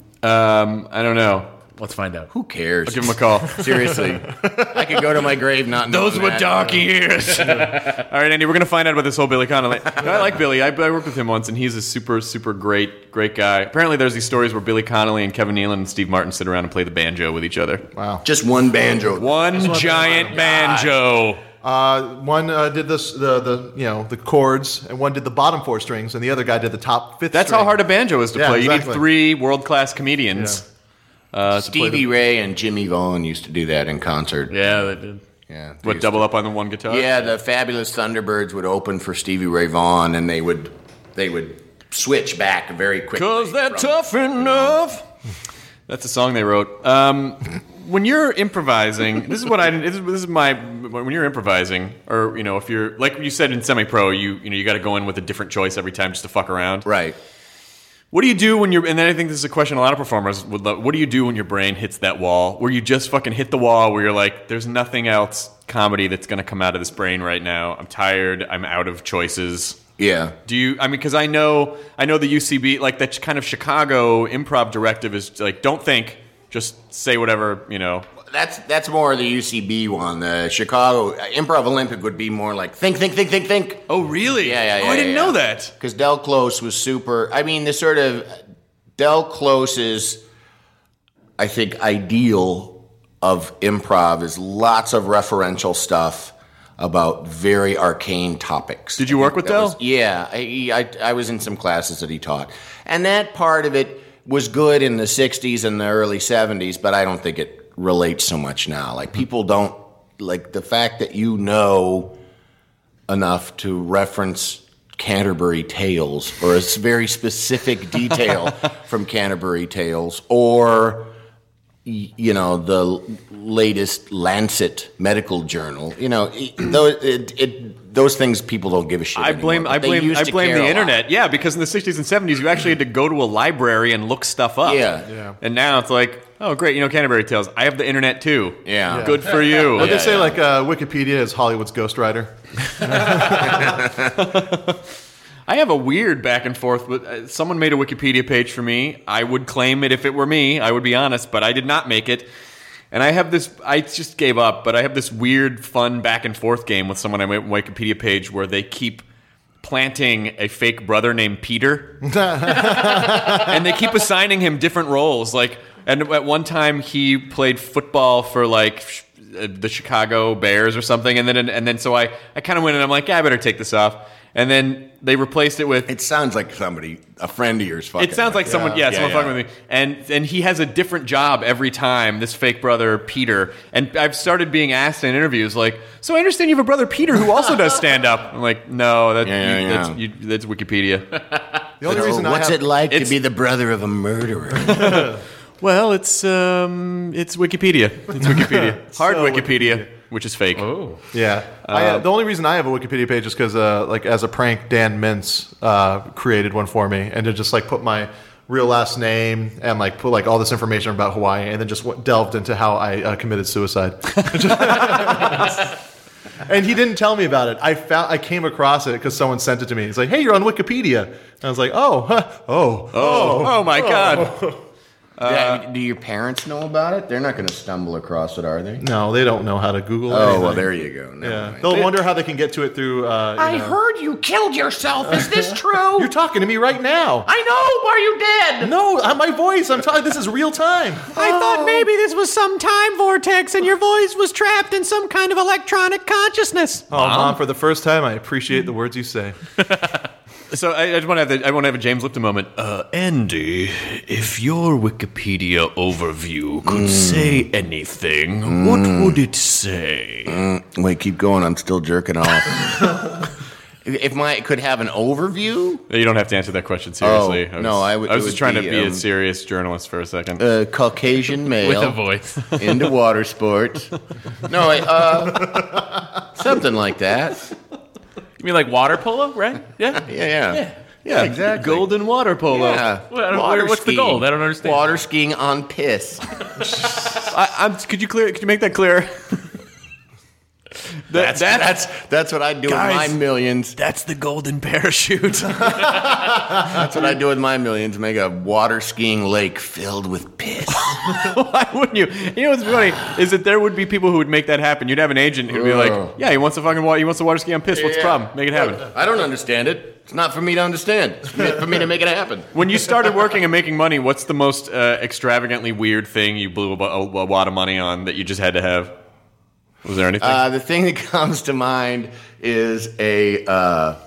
um, I don't know. Let's find out. Who cares? I'll give him a call. Seriously, I could go to my grave not knowing Those were that. dark years. All right, Andy, we're going to find out about this whole Billy Connolly. I like Billy. I, I worked with him once, and he's a super, super great, great guy. Apparently, there's these stories where Billy Connolly and Kevin Nealon and Steve Martin sit around and play the banjo with each other. Wow. Just one banjo. One giant banjo. Uh, one uh, did this the the you know the chords, and one did the bottom four strings, and the other guy did the top fifth. That's string. how hard a banjo is to Yeah, play. You exactly. need three world-class comedians. Uh, to play Stevie the, Ray and Jimmy Vaughan used to do that in concert. Yeah, they did. Yeah, they what, used double to- up on the one guitar? Yeah, the Fabulous Thunderbirds would open for Stevie Ray Vaughan, and they would they would switch back very quickly. Because they're from- tough enough. That's a song they wrote. Um, when you're improvising, this is what I. This is, this is my. When you're improvising, or you know, if you're like you said in semi-pro, you you know you got to go in with a different choice every time just to fuck around. Right. What do you do when you're? And then I think this is a question a lot of performers would love. What do you do when your brain hits that wall, where you just fucking hit the wall, where you're like, "There's nothing else comedy that's going to come out of this brain right now. I'm tired. I'm out of choices." Yeah. Do you? I mean, because I know, I know the U C B, like that kind of Chicago improv directive is like, don't think, just say whatever, you know. That's that's more the U C B one. The Chicago uh, Improv Olympic would be more like think, think, think, think, think. Oh, really? Yeah, yeah, yeah. Oh, I didn't yeah. know that. Because Del Close was super. I mean, the sort of Del Close's, I think, ideal of improv is lots of referential stuff about very arcane topics. Did you work with That Del? was- yeah, I, I I was in some classes that he taught, and that part of it was good in the sixties and the early seventies, but I don't think it relates so much now. Like, people don't, like, the fact that you know enough to reference Canterbury Tales or a s- very specific detail from Canterbury Tales, or y- you know, the latest Lancet medical journal. You know, it, though it, it those things people don't give a shit. I blame anymore, I but they blame used I to blame care the a lot. internet. Yeah, because in the sixties and seventies you actually had to go to a library and look stuff up. Yeah. Yeah. And now it's like, oh great, you know Canterbury Tales. I have the internet too. Yeah. Good for you. But they Yeah, say yeah. like uh, Wikipedia is Hollywood's ghostwriter. I have a weird back and forth. With, uh, someone made a Wikipedia page for me. I would claim it if it were me. I would be honest, but I did not make it. And I have this, I just gave up, but I have this weird, fun back and forth game with someone on my Wikipedia page where they keep planting a fake brother named Peter. And they keep assigning him different roles. Like, and at one time he played football for like sh- uh, the Chicago Bears or something. And then, and then so I, I kind of went and I'm like, yeah, I better take this off. And then they replaced it with. It sounds like somebody, a friend of yours. Fucking It sounds like with someone, yeah, Yeah, someone yeah. fucking with me, and and he has a different job every time. This fake brother Peter, and I've started being asked in interviews like, "So I understand you have a brother Peter who also does stand up." I'm like, "No, that, Yeah, yeah, you, yeah. That's, you, that's Wikipedia." The only So reason what's I have, it like to It's- be the brother of a murderer? Well, it's um, it's Wikipedia. It's Wikipedia. Hard So Wikipedia, which is fake. Oh. Yeah, I, uh, the only reason I have a Wikipedia page is because, uh, like, as a prank, Dan Mintz uh, created one for me, and to just like put my real last name and like put like all this information about Hawaii, and then just w- delved into how I uh, committed suicide. And he didn't tell me about it. I found I came across it because someone sent it to me. He's like, "Hey, you're on Wikipedia." And I was like, "Oh, huh, oh, Oh, oh my God! Yeah, do your parents know about it? They're not going to stumble across it, are they? No, they don't know how to Google. Oh, anything. well, there you go. Never Yeah, mind. they'll wonder how they can get to it through. Uh, you I know- heard you killed yourself. Is this true? You're talking to me right now. I know. Are you dead? No, uh, my voice. I'm talking. This is real time. I thought maybe this was some time vortex and your voice was trapped in some kind of electronic consciousness. Oh, Mom, for the first time, I appreciate the words you say. So I, I just want to have the, I want to have a James Lipton moment. Uh, Andy, if your Wikipedia overview could say anything, what would it say? Mm, wait, keep going. I'm still jerking off. If my could have an overview, You don't have to answer that question seriously. Oh, was, no, I would- I was it just would trying to be, be a um, serious journalist for a second. uh, Caucasian male With a voice. into water sports. No, I, uh, something like that. You mean like water polo, right? Yeah. Yeah, yeah, yeah, exactly. Golden water polo. Yeah. Well, I don't- Water what's the skiing. goal? I don't understand. Water skiing on piss. I, I'm, could you clear? Could you make that clear? that, That's that's that's what I do Guys. with my millions. that's the golden parachute. That's what I do with my millions. Make a water skiing lake filled with piss. Why wouldn't you? You know what's funny is that there would be people who would make that happen. You'd have an agent who'd be like, Ugh. "Yeah, he wants to fucking water. He wants to water ski on piss. What's the Yeah. problem? Make it happen." I don't understand it. It's not for me to understand. It's for me, for me to make it happen. When you started working and making money, what's the most uh, extravagantly weird thing you blew a, a, a lot of money on that you just had to have? Was there anything? Uh, the thing that comes to mind is a uh,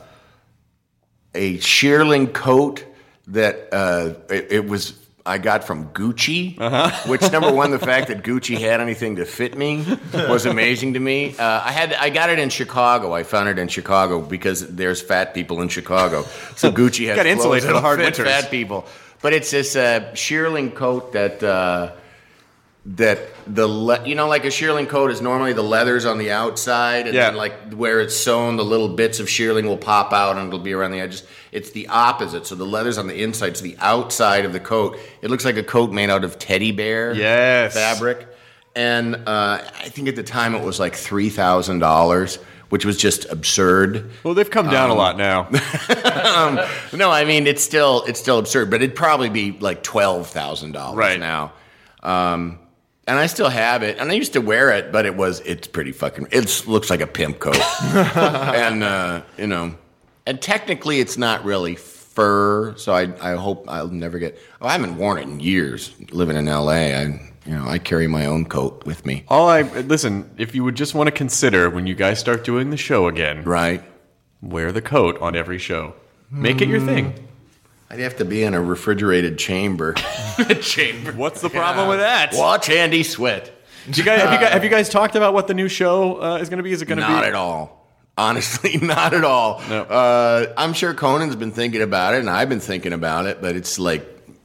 a shearling coat that uh, it, it was I got from Gucci. Uh-huh. Which number one, the fact that Gucci had anything to fit me was amazing to me. Uh, I had I got it in Chicago. I found it in Chicago because there's fat people in Chicago. So Gucci has Got clothes insulated that'll the hard fit winters. fat people. But it's this uh, shearling coat that. Uh, that the le- you know like a shearling coat is normally the leather's on the outside and Yeah. then like where it's sewn the little bits of shearling will pop out and it'll be around the edges. It's the opposite. So the leather's on the inside, so the outside of the coat. It looks like a coat made out of teddy bear Yes. fabric. And uh, I think at the time it was like three thousand dollars, which was just absurd. well, they've come down a lot now. um, no, I mean it's still it's still absurd, but it'd probably be like twelve thousand dollars Right. now. Um, and I still have it, and I used to wear it, but it was it's pretty fucking. It looks like a pimp coat, and uh, you know, and technically it's not really fur, so I I hope I'll never get. Oh, I haven't worn it in years. Living in L A, I you know I carry my own coat with me. All I listen, if you would just want to consider when you guys start doing the show again, Right. wear the coat on every show. Make it your thing. I'd have to be in a refrigerated chamber. Chamber. What's the problem with that? Watch Andy sweat. Do you guys, have, you guys, have you guys talked about what the new show uh, is going to be? Is it going to be? Not at all. Honestly, not at all. No. Uh, I'm sure Conan's been thinking about it, and I've been thinking about it, but it's like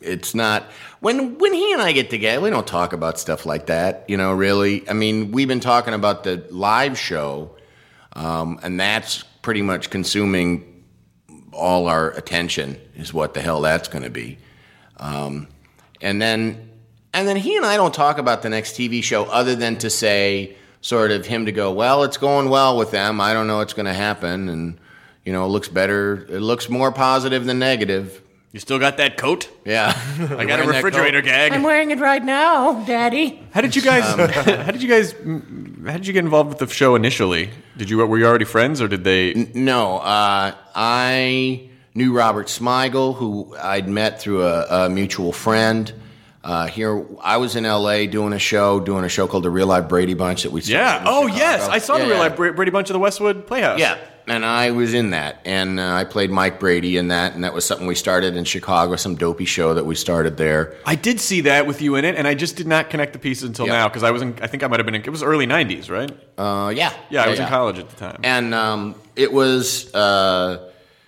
it's not when when he and I get together, we don't talk about stuff like that. You know, really. I mean, we've been talking about the live show, um, and that's pretty much consuming all our attention. Is what the hell that's going to be. Um, and then and then he and I don't talk about the next T V show other than to say, sort of him to go, well, it's going well with them. I don't know what's going to happen, and you know, it looks better. It looks more positive than negative. You still got that coat? Yeah. I got a refrigerator gag. I'm wearing it right now, Daddy. How did you guys? Um, how did you guys? How did you get involved with the show initially? Did you were you already friends, or did they? N- no, uh, I knew Robert Smigel, who I'd met through a, a mutual friend. Uh, here, I was in L A doing a show, doing a show called the Real Life Brady Bunch that we saw. Yeah. Oh, Chicago. Yes, I saw yeah, the Real yeah. Life Brady Bunch of the Westwood Playhouse. Yeah. And I was in that, and uh, I played Mike Brady in that, and that was something we started in Chicago, some dopey show that we started there. I did see that with you in it, and I just did not connect the pieces until Yeah. now because I was in, I think I might have been in, it was early nineties, right? Uh, yeah. Yeah, I was yeah. in college at the time. And um, it was, uh,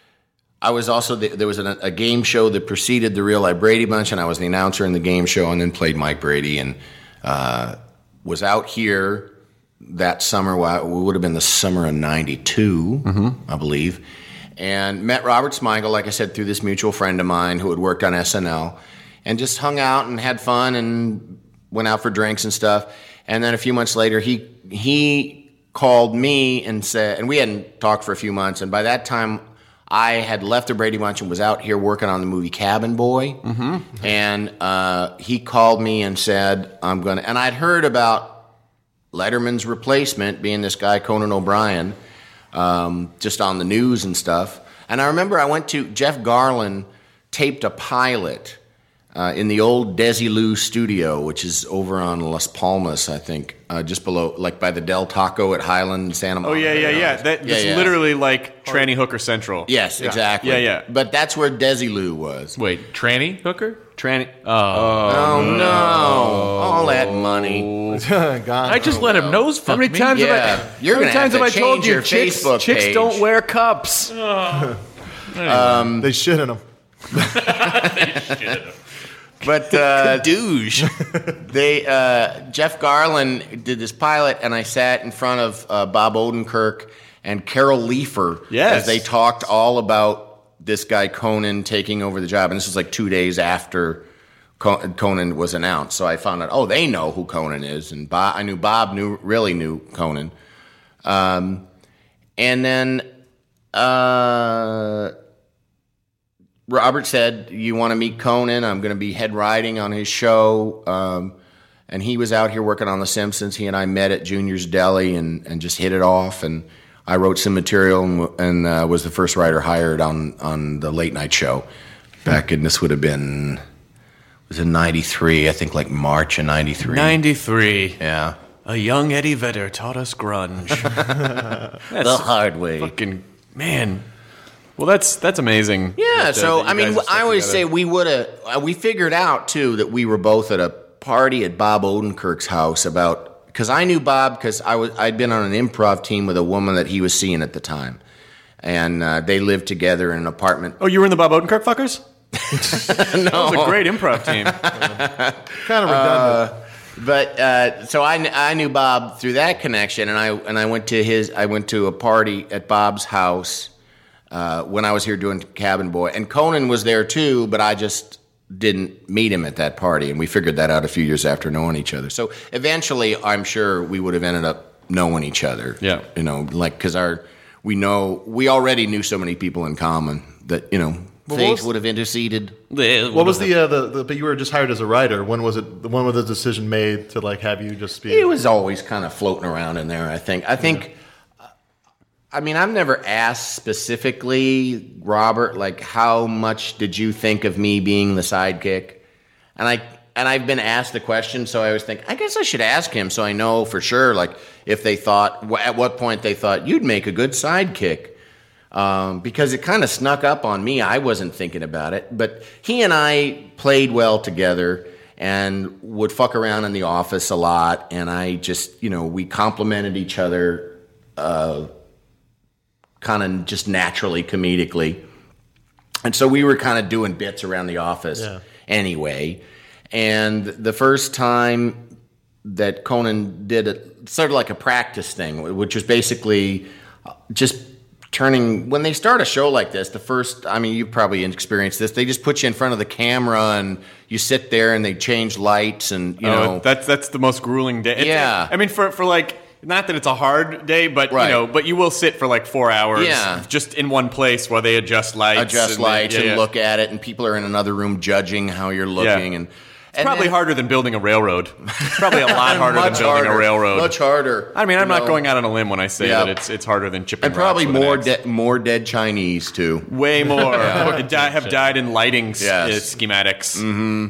I was also, the, there was an, a game show that preceded the Real Life Brady Bunch, and I was the announcer in the game show, and then played Mike Brady, and uh, was out here that summer. Well, it would have been the summer of ninety-two, mm-hmm. I believe, and met Robert Smigel, like I said, through this mutual friend of mine who had worked on S N L, and just hung out and had fun and went out for drinks and stuff. And then a few months later, he he called me and said, and we hadn't talked for a few months, and by that time, I had left the Brady Bunch and was out here working on the movie Cabin Boy. Mm-hmm. And uh, he called me and said, I'm going to... And I'd heard about Letterman's replacement being this guy, Conan O'Brien, um, just on the news and stuff. And I remember I went to... Jeff Garlin taped a pilot uh, in the old Desilu studio, which is over on Las Palmas, I think, uh, just below, like by the Del Taco at Highland, Santa Oh, Monica. yeah, yeah, yeah. That, Yeah, that's yeah. literally like Tranny Hooker Central. Yes, Yeah. exactly. Yeah, yeah. But that's where Desilu was. Wait, tranny hooker? Tranny. Oh. Oh, no. All that money. Gone. I just let him nose fuck How many me. times Yeah. have I, You're how many gonna times have have to I told change you your chicks, Facebook chicks page. don't wear cups? Um, they shit in them. But uh, douche. They uh, Jeff Garlin did this pilot, and I sat in front of uh, Bob Odenkirk and Carol Leifer Yes. as they talked all about this guy Conan taking over the job. And this was like two days after Co- Conan was announced. So I found out, oh, they know who Conan is, and Bob, I knew Bob knew really knew Conan. Um, and then. Uh, Robert said, you want to meet Conan? I'm going to be head writing on his show. Um, and he was out here working on The Simpsons. He and I met at Junior's Deli and, and just hit it off. And I wrote some material and, and uh, was the first writer hired on, on the late night show. Back in, this would have been, it was in ninety-three, I think like March of ninety-three. ninety-three. Yeah. A young Eddie Vedder taught us grunge. The hard way. Fucking, man. Well, that's that's amazing. Yeah, that, uh, so that you I mean, guys have I stuck always together. say we would have. We figured out too that we were both at a party at Bob Odenkirk's house about because I knew Bob because I was I'd been on an improv team with a woman that he was seeing at the time, and uh, they lived together in an apartment. Oh, you were in the Bob Odenkirk fuckers? No, That was a great improv team. Kind of redundant. Uh, but uh, so I, kn- I knew Bob through that connection, and I and I went to his I went to a party at Bob's house. Uh, when I was here doing Cabin Boy. And Conan was there too, but I just didn't meet him at that party. And we figured that out a few years after knowing each other. So eventually, I'm sure we would have ended up knowing each other. Yeah. You know, like, because our, we know, we already knew so many people in common that, you know, Well, things what was- would have interceded. What was the, uh, the the? But you were just hired as a writer. When was it? When was the decision made to like have you just be? It was always kind of floating around in there, I think. I think, I mean, I've never asked specifically, Robert, like, how much did you think of me being the sidekick? And I and I've been asked the question, so I always think, I guess I should ask him so I know for sure, like, if they thought, at what point they thought, you'd make a good sidekick. Um, because it kind of snuck up on me. I wasn't thinking about it. But he and I played well together and would fuck around in the office a lot. And I just, you know, we complimented each other uh, kind of just naturally, comedically. And so we were kind of doing bits around the office. Yeah. anyway. And the first time that Conan did it, sort of like a practice thing, which was basically just turning, when they start a show like this, the first, I mean, you've probably experienced this, they just put you in front of the camera and you sit there and they change lights and, you oh, know. That's that's the most grueling day. It's, yeah. I mean, for, for like, not that it's a hard day, but, right. you know, but you will sit for like four hours yeah. just in one place while they adjust lights. Adjust and lights they, yeah, and yeah. look at it, and people are in another room judging how you're looking. Yeah. and It's and probably then, harder than building a railroad. It's probably a lot harder than building harder, a railroad. Much harder. I mean, I'm know. not going out on a limb when I say yeah. that it's it's harder than chipping and probably rocks with more an axe. de- more dead Chinese too. Way more yeah. di- have died in lighting yes. uh, schematics. Mm-hmm.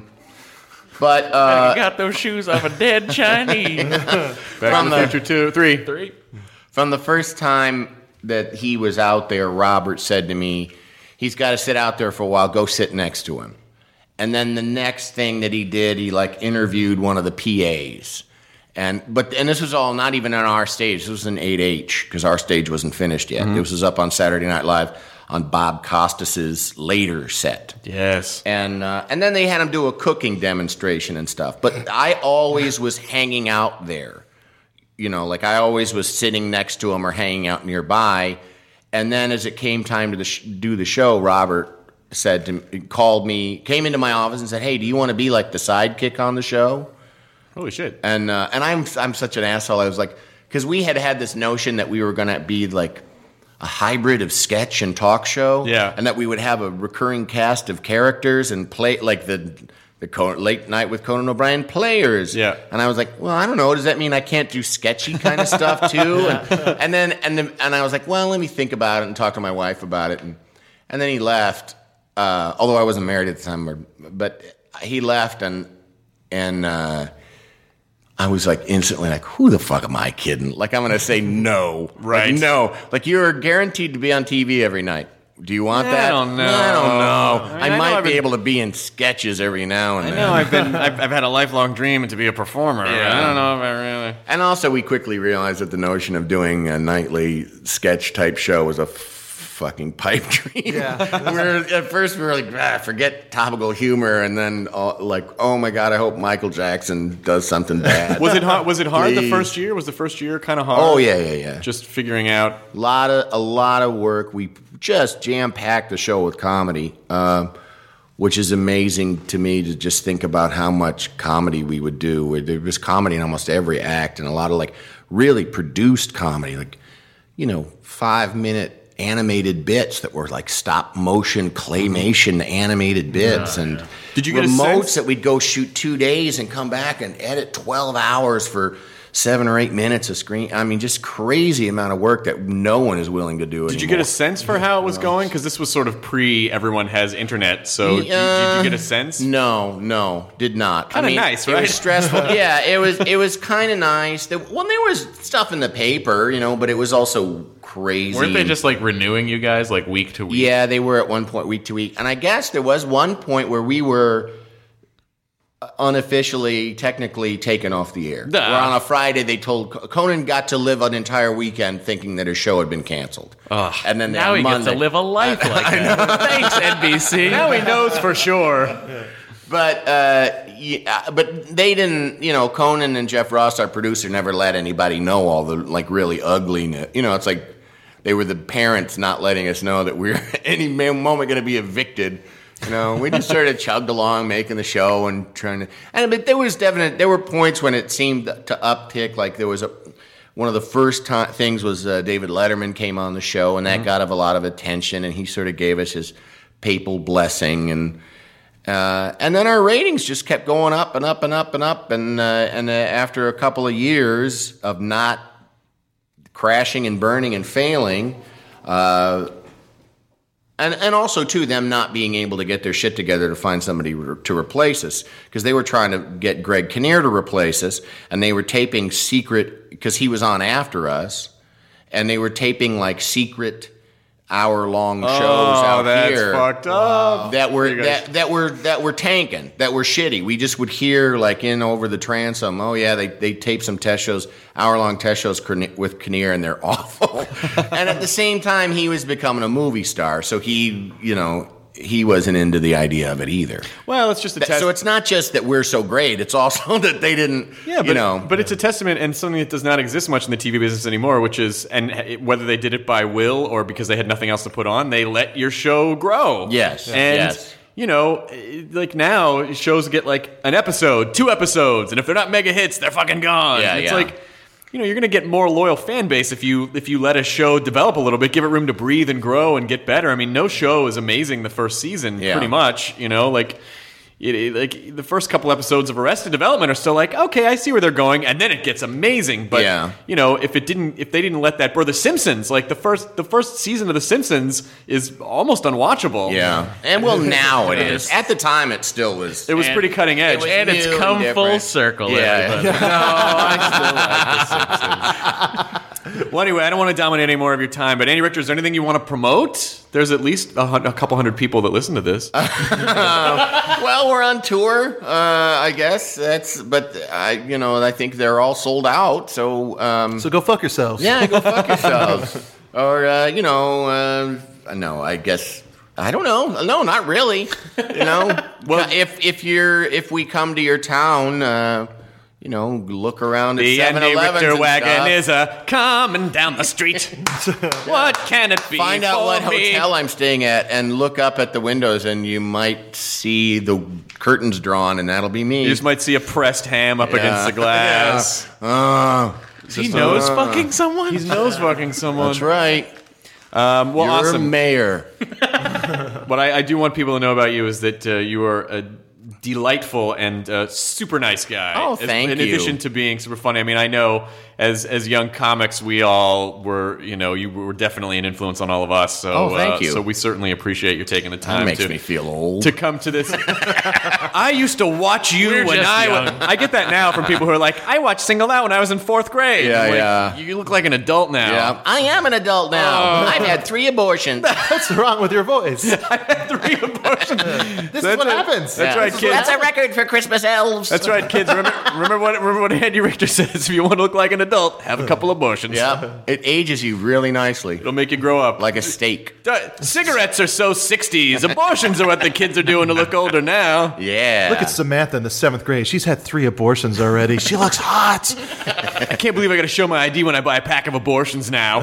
But uh, you got those shoes off a dead Chinese. Back from to the future two, three, three. From the first time that he was out there, Robert said to me, "He's got to sit out there for a while. Go sit next to him." And then the next thing that he did, he like interviewed one of the P As, and but and this was all not even on our stage. This was in eight H because our stage wasn't finished yet. Mm-hmm. This was up on Saturday Night Live on Bob Costas's later set. Yes, and uh, and then they had him do a cooking demonstration and stuff. But I always was hanging out there, you know, like I always was sitting next to him or hanging out nearby. And then as it came time to the sh- do the show, Robert said to me, called me, came into my office and said, "Hey, do you want to be like the sidekick on the show?" Holy shit! And uh, and I'm I'm such an asshole. I was like, because we had had this notion that we were going to be like a hybrid of sketch and talk show, yeah, and that we would have a recurring cast of characters and play like the the Co- Late Night with Conan O'Brien players, yeah. And I was like, well, I don't know. Does that mean I can't do sketchy kind of stuff too? And, and then and then, and I was like, well, let me think about it and talk to my wife about it. And and then he left. Uh, although I wasn't married at the time, or, but he left, and and uh, I was like instantly like, who the fuck am I kidding? Like I'm gonna say no, right? Like, no, like you're guaranteed to be on T V every night. Do you want I that? don't know. I don't know. I, mean, I, I might know be been, able to be in sketches every now and I then. know I've been I've, I've had a lifelong dream to be a performer. Yeah. I don't know if I really. And also, we quickly realized that the notion of doing a nightly sketch type show was a f- fucking pipe dream. Yeah. we were, at first, we were like, ah, forget topical humor, and then uh, like, oh my god, I hope Michael Jackson does something bad. was it hard? Was it hard Please. the first year? Was the first year kind of hard? Oh yeah, yeah, yeah. Just figuring out a lot of a lot of work. We just jam packed the show with comedy, uh, which is amazing to me to just think about how much comedy we would do. There was comedy in almost every act, and a lot of like really produced comedy, like you know, five minute animated bits that were like stop motion claymation animated bits, yeah, and yeah. Did you get remotes a sense? that we'd go shoot two days and come back and edit twelve hours for seven or eight minutes of screen. I mean, just crazy amount of work that no one is willing to do anymore. Did you get a sense for how it was going? Because this was sort of pre everyone has internet. So uh, did, did you get a sense? No, no, did not. Kind of I mean, nice, it right? It was stressful. Yeah, it was. It was kind of nice. Well, there was stuff in the paper, you know, but it was also crazy. Weren't they just like renewing you guys like week to week? Yeah, they were at one point week to week, and I guess there was one point where we were unofficially, technically taken off the air. Duh. Where on a Friday they told Conan got to live an entire weekend thinking that his show had been canceled. Ugh. And then now on he Monday, gets to live a life like that. Thanks, N B C. Now he knows for sure. But uh, yeah, but they didn't. You know, Conan and Jeff Ross, our producer, never let anybody know all the like really ugliness. You know, it's like they were the parents not letting us know that we're any moment going to be evicted. You know, we just sort of chugged along, making the show and trying to. And but there was definite. There were points when it seemed to uptick. Like there was a one of the first time, things was uh, David Letterman came on the show, and that mm-hmm. got a lot of attention. And he sort of gave us his papal blessing, and uh, and then our ratings just kept going up and up and up and up. And uh, and uh, after a couple of years of not crashing and burning and failing. Uh, And and also, too, them not being able to get their shit together to find somebody re- to replace us. Because they were trying to get Greg Kinnear to replace us. And they were taping secret, because he was on after us. And they were taping, like, secret hour-long shows oh, out that's here. fucked up. That were, You guys- that, that, were, that were tanking. That were shitty. We just would hear, like, in over the transom, oh, yeah, they, they taped some test shows, hour-long test shows with Kinnear, and they're awful. And at the same time, he was becoming a movie star. So he, you know, he wasn't into the idea of it either. Well, it's just a test. So it's not just that we're so great; it's also that they didn't. Yeah, but, you know, but it's a testament and something that does not exist much in the T V business anymore, which is, and it, whether they did it by will or because they had nothing else to put on, they let your show grow. Yes, and yes. you know, like now shows get like an episode, two episodes, and if they're not mega hits, they're fucking gone. Yeah, it's yeah. like, you know, you're going to get more loyal fan base if you if you let a show develop a little bit, give it room to breathe and grow and get better. I mean, no show is amazing the first season, Yeah. pretty much. You know, like. It, it, like the first couple episodes of Arrested Development are still like, okay, I see where they're going, and then it gets amazing. But Yeah. you know, if it didn't, if they didn't let that, or The Simpsons, like the first, the first season of The Simpsons is almost unwatchulable. Yeah, and well, now it is. At the time, it still was. It was And- pretty cutting edge, was And it's new come and full different. circle. Yeah. everybody. No, I still like The Simpsons. Well, anyway, I don't want to dominate any more of your time, but Andy Richter, is there anything you want to promote? There's at least a, hun- a couple hundred people that listen to this. Well, we're on tour, uh, I guess. That's, but I, you know, I think they're all sold out. So, um, So go fuck yourselves. yeah, go fuck yourselves. Or, uh, you know, uh, no, I guess. I don't know. No, not really. You know, well, if if you're if we come to your town, uh, you know, look around at The seven Andy elevens Richter and wagon stuff. is a coming down the street. What can it be? Find out for what me? hotel I'm staying at and look up at the windows, and you might see the curtains drawn, and that'll be me. You just might see a pressed ham up Yeah. against the glass. Yeah. Uh, He knows fucking someone? He's nose fucking someone. that's right. Um, well, You're awesome. mayor. What I, I do want people to know about you is that uh, you are a delightful and uh, super nice guy. Oh, As- thank in you. addition to being super funny, I mean, I know as as young comics, we all were, you know, you were definitely an influence on all of us. So, Oh, thank uh, you. So we certainly appreciate you taking the That time makes to me feel old. to come to this. I used to watch you We're when just I young. was. I get that now from people who are like, I watched Singled Out when I was in fourth grade. Yeah, I'm like, yeah. You look like an adult now. Yeah, I am an adult now. I've had three abortions. What's wrong with your voice? Three abortions. This is what happens. That's Yeah. right, kids. That's a record for Christmas elves. That's right, kids. Remember, remember what remember what Andy Richter says. If you want to look like an adult, have a couple abortions. Yeah, it ages you really nicely, It'll make you grow up. like a steak. Uh, cigarettes are so sixties. Abortions are what the kids are doing to look older now. Yeah. Look at Samantha in the seventh grade. She's had three abortions already. She looks hot. I can't believe I got to show my I D when I buy a pack of abortions now.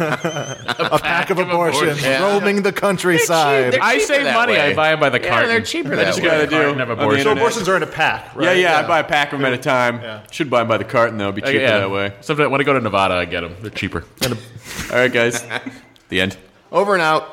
A pack of abortions Yeah. roaming the countryside. They're I cheaper save that money. way. I buy them by the Yeah, carton. they're cheaper I that just way. gotta do. Carton of on the abortions. So internet. abortions are in a pack, right? Yeah, yeah, I buy a pack of them at a time. Should buy them by the carton though. Be cheaper yeah. that way. Sometimes when I go to Nevada, I get them. They're cheaper. All right, guys. The end. Over and out.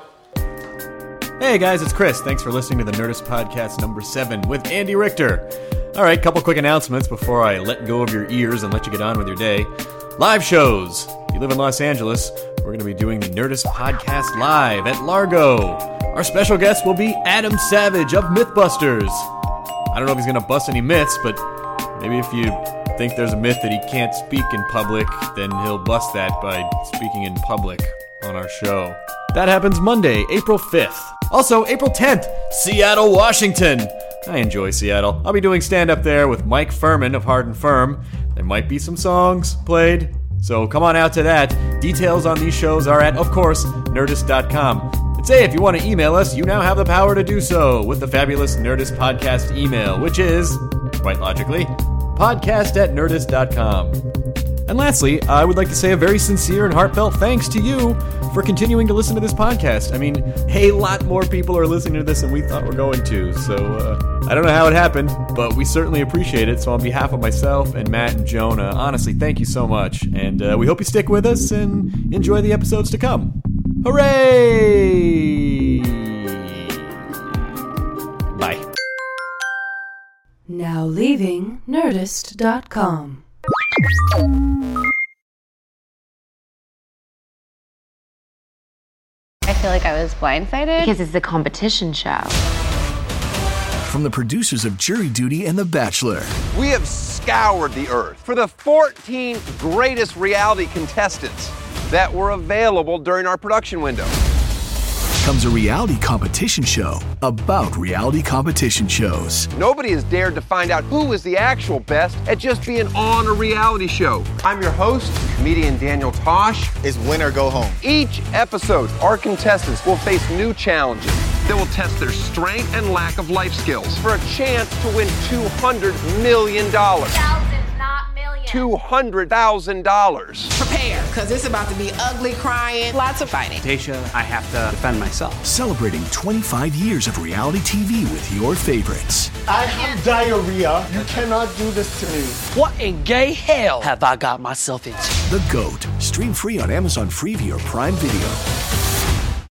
Hey guys, it's Chris. Thanks for listening to the Nerdist Podcast number seven with Andy Richter. All right, couple quick announcements before I let go of your ears and let you get on with your day. Live shows. If you live in Los Angeles, we're going to be doing the Nerdist Podcast live at Largo. Our special guest will be Adam Savage of Mythbusters. I don't know if he's going to bust any myths, but maybe if you think there's a myth that he can't speak in public, then he'll bust that by speaking in public on our show. That happens Monday, April fifth. Also, April tenth, Seattle, Washington. I enjoy Seattle. I'll be doing stand-up there with Mike Furman of Hard and Firm. There might be some songs played, so come on out to that. Details on these shows are at, of course, nerdist dot com. And say, if you want to email us, you now have the power to do so with the fabulous Nerdist Podcast email, which is, quite logically, podcast at nerdist dot com. And lastly, I would like to say a very sincere and heartfelt thanks to you for continuing to listen to this podcast. I mean, a lot more people are listening to this than we thought were going to, so uh, I don't know how it happened, but we certainly appreciate it. So on behalf of myself and Matt and Jonah, honestly, thank you so much. And uh, we hope you stick with us and enjoy the episodes to come. Hooray! Bye. Now leaving nerdist dot com. I feel like I was blindsided because it's a competition show. From the producers of Jury Duty and The Bachelor. We have scoured the earth for the fourteen greatest reality contestants that were available during our production window. Comes a reality competition show about reality competition shows. Nobody has dared to find out who is the actual best at just being on a reality show. I'm your host, comedian Daniel Tosh. It's win or go home. Each episode, our contestants will face new challenges. that will test their strength and lack of life skills for a chance to win two hundred million dollars. Thousands, not millions. two hundred thousand dollars. Prepare, because it's about to be ugly crying, lots of fighting. Tasha, I have to defend myself. Celebrating twenty-five years of reality T V with your favorites. I have diarrhea. You cannot do this to me. What in gay hell have I got myself into? The GOAT. Stream free on Amazon Freevee or Prime Video.